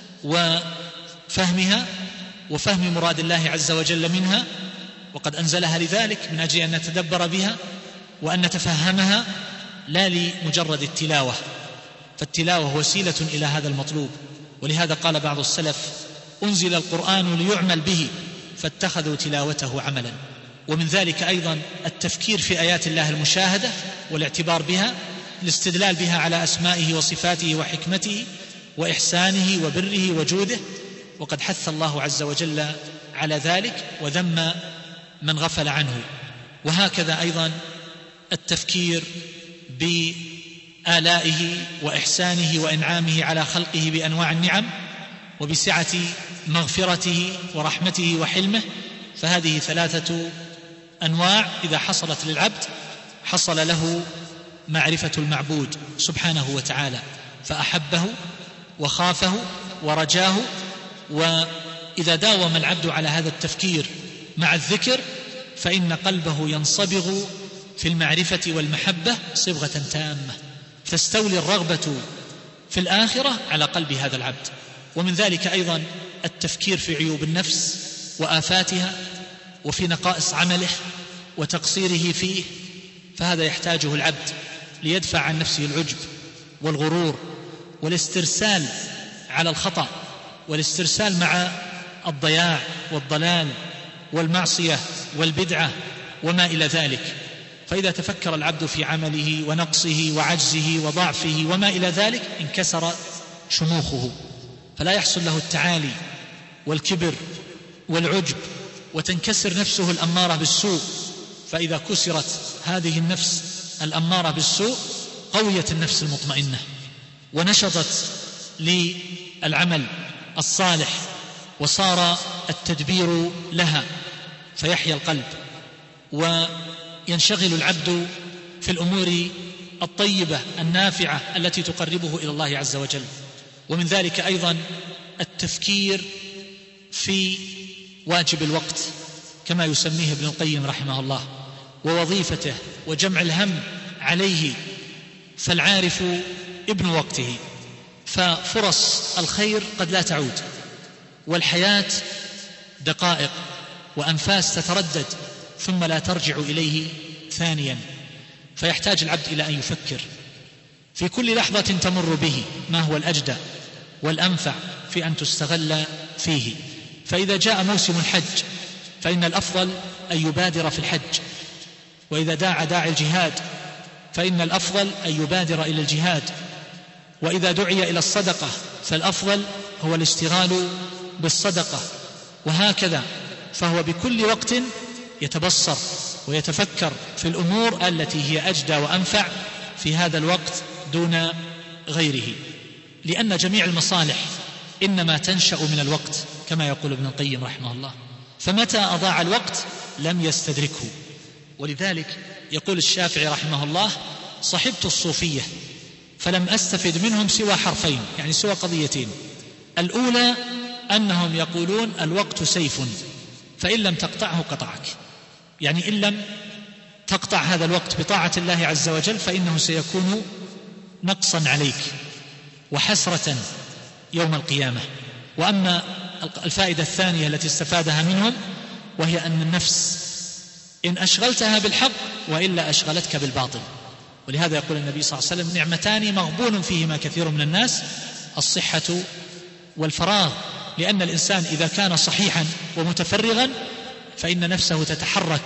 S3: وفهمها وفهم مراد الله عز وجل منها، وقد أنزلها لذلك من أجل أن نتدبر بها وأن نتفهمها لا لمجرد التلاوة، فالتلاوة وسيلة إلى هذا المطلوب. ولهذا قال بعض السلف: أنزل القرآن ليعمل به فاتخذوا تلاوته عملا. ومن ذلك أيضا التفكير في آيات الله المشاهدة والاعتبار بها، الاستدلال بها على أسمائه وصفاته وحكمته وإحسانه وبره وجوده، وقد حث الله عز وجل على ذلك وذم من غفل عنه. وهكذا أيضا التفكير بآلائه وإحسانه وإنعامه على خلقه بأنواع النعم وبسعة مغفرته ورحمته وحلمه، فهذه ثلاثة أنواع إذا حصلت للعبد حصل له معرفة المعبود سبحانه وتعالى، فأحبه وخافه ورجاه. وإذا داوم العبد على هذا التفكير مع الذكر فإن قلبه ينصبغ في المعرفة والمحبة صبغة تامة، تستولي الرغبة في الآخرة على قلب هذا العبد. ومن ذلك أيضا التفكير في عيوب النفس وآفاتها وفي نقائص عمله وتقصيره فيه، فهذا يحتاجه العبد ليدفع عن نفسه العجب والغرور والاسترسال على الخطأ والاسترسال مع الضياع والضلال والمعصية والبدعة وما إلى ذلك. فإذا تفكر العبد في عمله ونقصه وعجزه وضعفه وما إلى ذلك انكسر شموخه، فلا يحصل له التعالي والكبر والعجب، وتنكسر نفسه الأمارة بالسوء. فإذا كسرت هذه النفس الأمارة بالسوء قويت النفس المطمئنة ونشطت للعمل الصالح وصار التدبير لها، فيحيا القلب وينشغل العبد في الأمور الطيبة النافعة التي تقربه إلى الله عز وجل. ومن ذلك أيضا التفكير في واجب الوقت كما يسميه ابن القيم رحمه الله ووظيفته وجمع الهم عليه، فالعارف ابن وقته، ففرص الخير قد لا تعود، والحياة دقائق وأنفاس تتردد ثم لا ترجع إليه ثانيا، فيحتاج العبد إلى أن يفكر في كل لحظة تمر به ما هو الأجدى والأنفع في أن تستغل فيه. فإذا جاء موسم الحج فإن الأفضل أن يبادر في الحج، وإذا داعى داعي الجهاد فإن الأفضل أن يبادر إلى الجهاد، وإذا دعي إلى الصدقة فالأفضل هو الاشتغال بالصدقة، وهكذا. فهو بكل وقت يتبصر ويتفكر في الأمور التي هي أجدى وأنفع في هذا الوقت دون غيره، لأن جميع المصالح إنما تنشأ من الوقت كما يقول ابن القيم رحمه الله، فمتى أضاع الوقت لم يستدركه، ولذلك يقول الشافعي رحمه الله: صحبت الصوفية فلم أستفد منهم سوى حرفين، يعني سوى قضيتين. الأولى أنهم يقولون الوقت سيف فإن لم تقطعه قطعك، يعني إن لم تقطع هذا الوقت بطاعة الله عز وجل فإنه سيكون نقصا عليك وحسرة يوم القيامة. وأما الفائدة الثانية التي استفادها منهم وهي أن النفس إن أشغلتها بالحق وإلا أشغلتك بالباطل. ولهذا يقول النبي صلى الله عليه وسلم: نعمتان مغبون فيهما كثير من الناس، الصحة والفراغ. لأن الإنسان إذا كان صحيحا ومتفرغا فإن نفسه تتحرك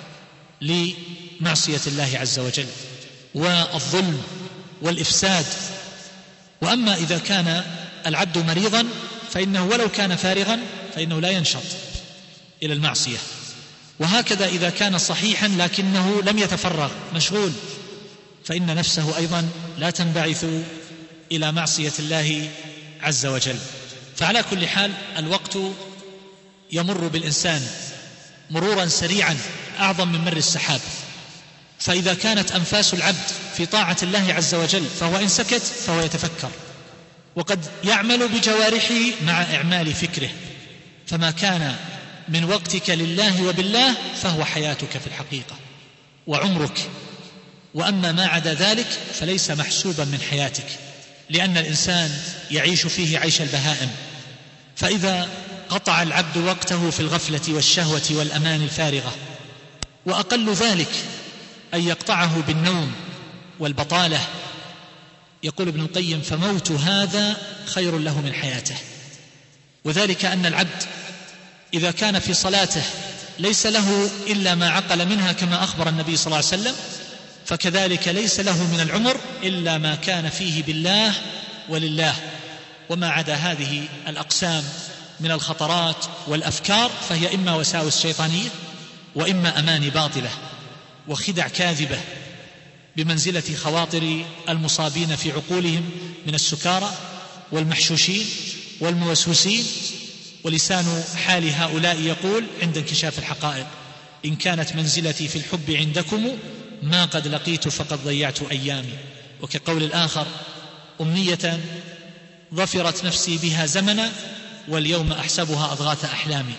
S3: لمعصية الله عز وجل والظلم والإفساد. وأما إذا كان العبد مريضا فإنه ولو كان فارغا فإنه لا ينشط إلى المعصية. وهكذا إذا كان صحيحا لكنه لم يتفرغ مشغول فإن نفسه أيضا لا تنبعث إلى معصية الله عز وجل. فعلى كل حال الوقت يمر بالإنسان مرورا سريعا أعظم من مر السحاب. فإذا كانت أنفاس العبد في طاعة الله عز وجل فهو إن سكت فهو يتفكر، وقد يعمل بجوارحه مع إعمال فكره. فما كان من وقتك لله وبالله فهو حياتك في الحقيقة وعمرك. وأما ما عدا ذلك فليس محسوبا من حياتك، لأن الإنسان يعيش فيه عيش البهائم. فإذا قطع العبد وقته في الغفلة والشهوة والأمان الفارغة، وأقل ذلك أن يقطعه بالنوم والبطالة، يقول ابن القيم: فموت هذا خير له من حياته. وذلك أن العبد إذا كان في صلاته ليس له إلا ما عقل منها كما أخبر النبي صلى الله عليه وسلم، فكذلك ليس له من العمر إلا ما كان فيه بالله ولله. وما عدا هذه الأقسام من الخطرات والأفكار فهي إما وساوس شيطانية وإما أماني باطلة وخدع كاذبة بمنزلة خواطر المصابين في عقولهم من السكارى والمحشوشين والموسوسين. ولسان حال هؤلاء يقول عند انكشاف الحقائق: إن كانت منزلتي في الحب عندكم ما قد لقيت فقد ضيعت أيامي. وكقول الآخر: أمنية ظفرت نفسي بها زمنا واليوم أحسبها أضغاث أحلامي.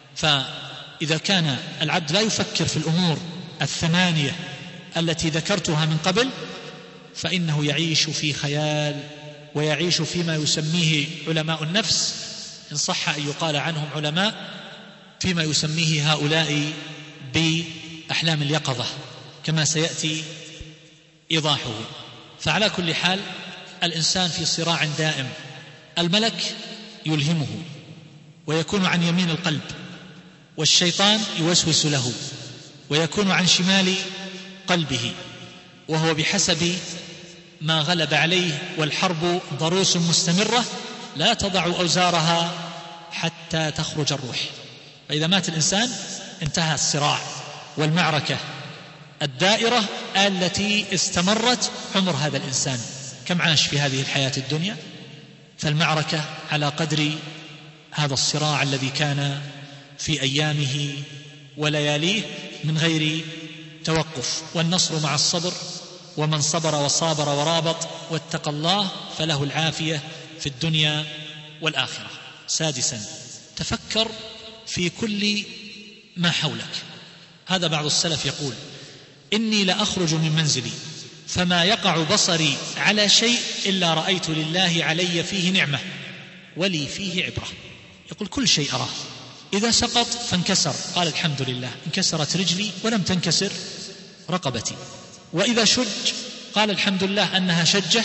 S3: فإذا كان العبد لا يفكر في الأمور الثمانية التي ذكرتها من قبل فإنه يعيش في خيال ويعيش فيما يسميه علماء النفس، إن صح أن يقال عنهم علماء، فيما يسميه هؤلاء بأحلام اليقظة كما سيأتي إيضاحه. فعلى كل حال الإنسان في صراع دائم، الملك يلهمه ويكون عن يمين القلب، والشيطان يوسوس له ويكون عن شمال قلبه، وهو بحسب ما غلب عليه. والحرب ضروس مستمرة لا تضع أوزارها حتى تخرج الروح. فإذا مات الإنسان انتهى الصراع والمعركة الدائرة التي استمرت عمر هذا الإنسان. كم عاش في هذه الحياة الدنيا؟ فالمعركة على قدر هذا الصراع الذي كان في أيامه ولياليه من غير توقف. والنصر مع الصبر، ومن صبر وصابر ورابط واتقى الله فله العافية في الدنيا والآخرة. سادسا، تفكر في كل ما حولك. هذا بعض السلف يقول: إني لأخرج من منزلي فما يقع بصري على شيء إلا رأيت لله علي فيه نعمة ولي فيه عبرة. يقول كل شيء أراه، إذا سقط فانكسر قال الحمد لله، انكسرت رجلي ولم تنكسر رقبتي. وإذا شج قال الحمد لله أنها شجة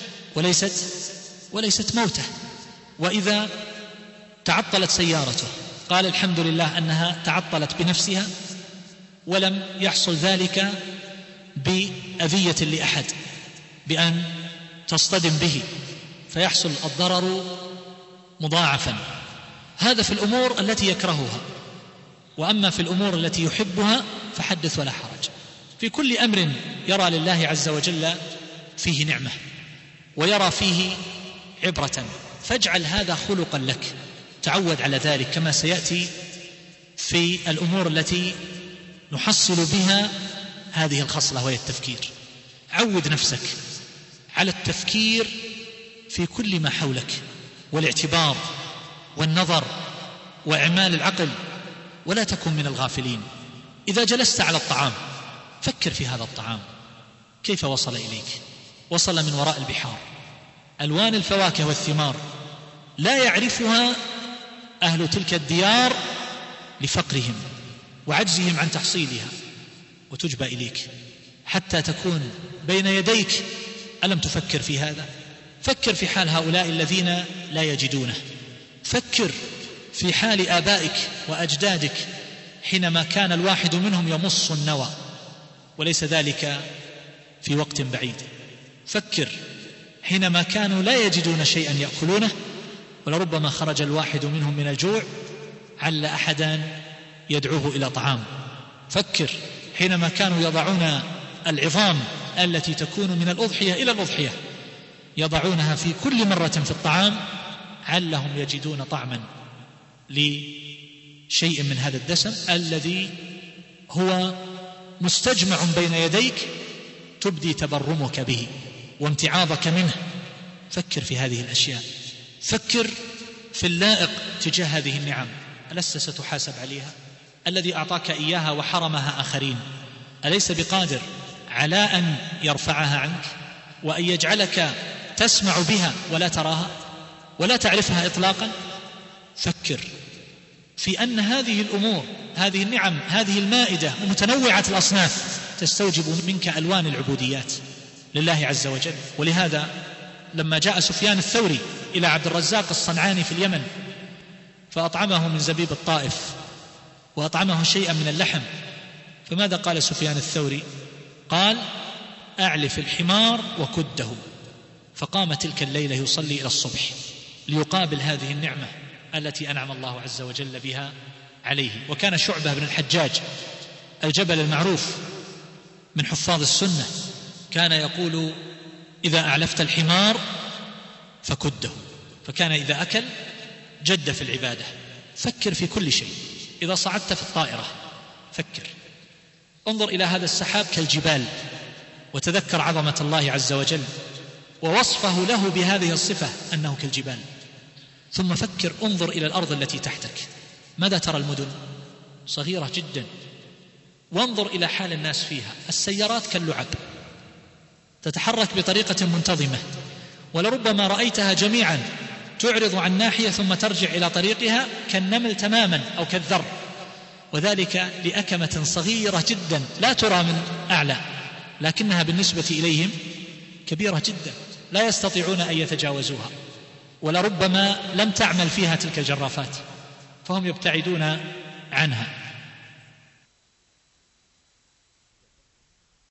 S3: وليست موته. وإذا تعطلت سيارته قال الحمد لله أنها تعطلت بنفسها ولم يحصل ذلك بأذية لأحد بأن تصطدم به فيحصل الضرر مضاعفا. هذا في الأمور التي يكرهها. وأما في الأمور التي يحبها فحدث ولا حرج. في كل أمر يرى لله عز وجل فيه نعمة ويرى فيه عبرة، فاجعل هذا خلقا لك، تعود على ذلك كما سيأتي في الأمور التي نحصل بها هذه الخصلة وهي التفكير. عود نفسك على التفكير في كل ما حولك والاعتبار والنظر وإعمال العقل، ولا تكن من الغافلين. إذا جلست على الطعام فكر في هذا الطعام كيف وصل إليك. وصل من وراء البحار، ألوان الفواكه والثمار لا يعرفها أهل تلك الديار لفقرهم وعجزهم عن تحصيلها، وتجبى إليك حتى تكون بين يديك. ألم تفكر في هذا؟ فكر في حال هؤلاء الذين لا يجدونه، فكر في حال آبائك وأجدادك حينما كان الواحد منهم يمص النوى، وليس ذلك في وقت بعيد. فكر حينما كانوا لا يجدون شيئا يأكلونه، ولربما خرج الواحد منهم من الجوع عل أحدا يدعوه إلى طعام. فكر حينما كانوا يضعون العظام التي تكون من الأضحية إلى الأضحية، يضعونها في كل مرة في الطعام علهم يجدون طعما لشيء من هذا الدسم الذي هو مستجمع بين يديك، تبدي تبرمك به وامتعاضك منه. فكر في هذه الأشياء، فكر في اللائق تجاه هذه النعم. ألست ستحاسب عليها؟ الذي أعطاك إياها وحرمها آخرين أليس بقادر على أن يرفعها عنك وأن يجعلك تسمع بها ولا تراها ولا تعرفها إطلاقا؟ فكر في أن هذه الأمور، هذه النعم، هذه المائدة متنوعة الأصناف تستوجب منك ألوان العبوديات لله عز وجل. ولهذا لما جاء سفيان الثوري إلى عبد الرزاق الصنعاني في اليمن فأطعمه من زبيب الطائف وأطعمه شيئا من اللحم، فماذا قال سفيان الثوري؟ قال: أعلف الحمار وكده. فقام تلك الليلة يصلي إلى الصبح ليقابل هذه النعمة التي أنعم الله عز وجل بها عليه. وكان شعبة بن الحجاج الجبل المعروف من حفاظ السنة كان يقول: إذا أعلفت الحمار فكده. فكان إذا أكل جد في العبادة. فكر في كل شيء. إذا صعدت في الطائرة فكر، انظر إلى هذا السحاب كالجبال، وتذكر عظمة الله عز وجل ووصفه له بهذه الصفة أنه كالجبال. ثم فكر، انظر إلى الأرض التي تحتك، ماذا ترى؟ المدن صغيرة جدا، وانظر إلى حال الناس فيها. السيارات كاللعب تتحرك بطريقة منتظمة، ولربما رأيتها جميعا تعرض عن ناحية ثم ترجع إلى طريقها كالنمل تماما أو كالذر، وذلك لأكمة صغيرة جدا لا ترى من أعلى، لكنها بالنسبة إليهم كبيرة جدا لا يستطيعون أن يتجاوزوها، ولربما لم تعمل فيها تلك الجرافات فهم يبتعدون عنها.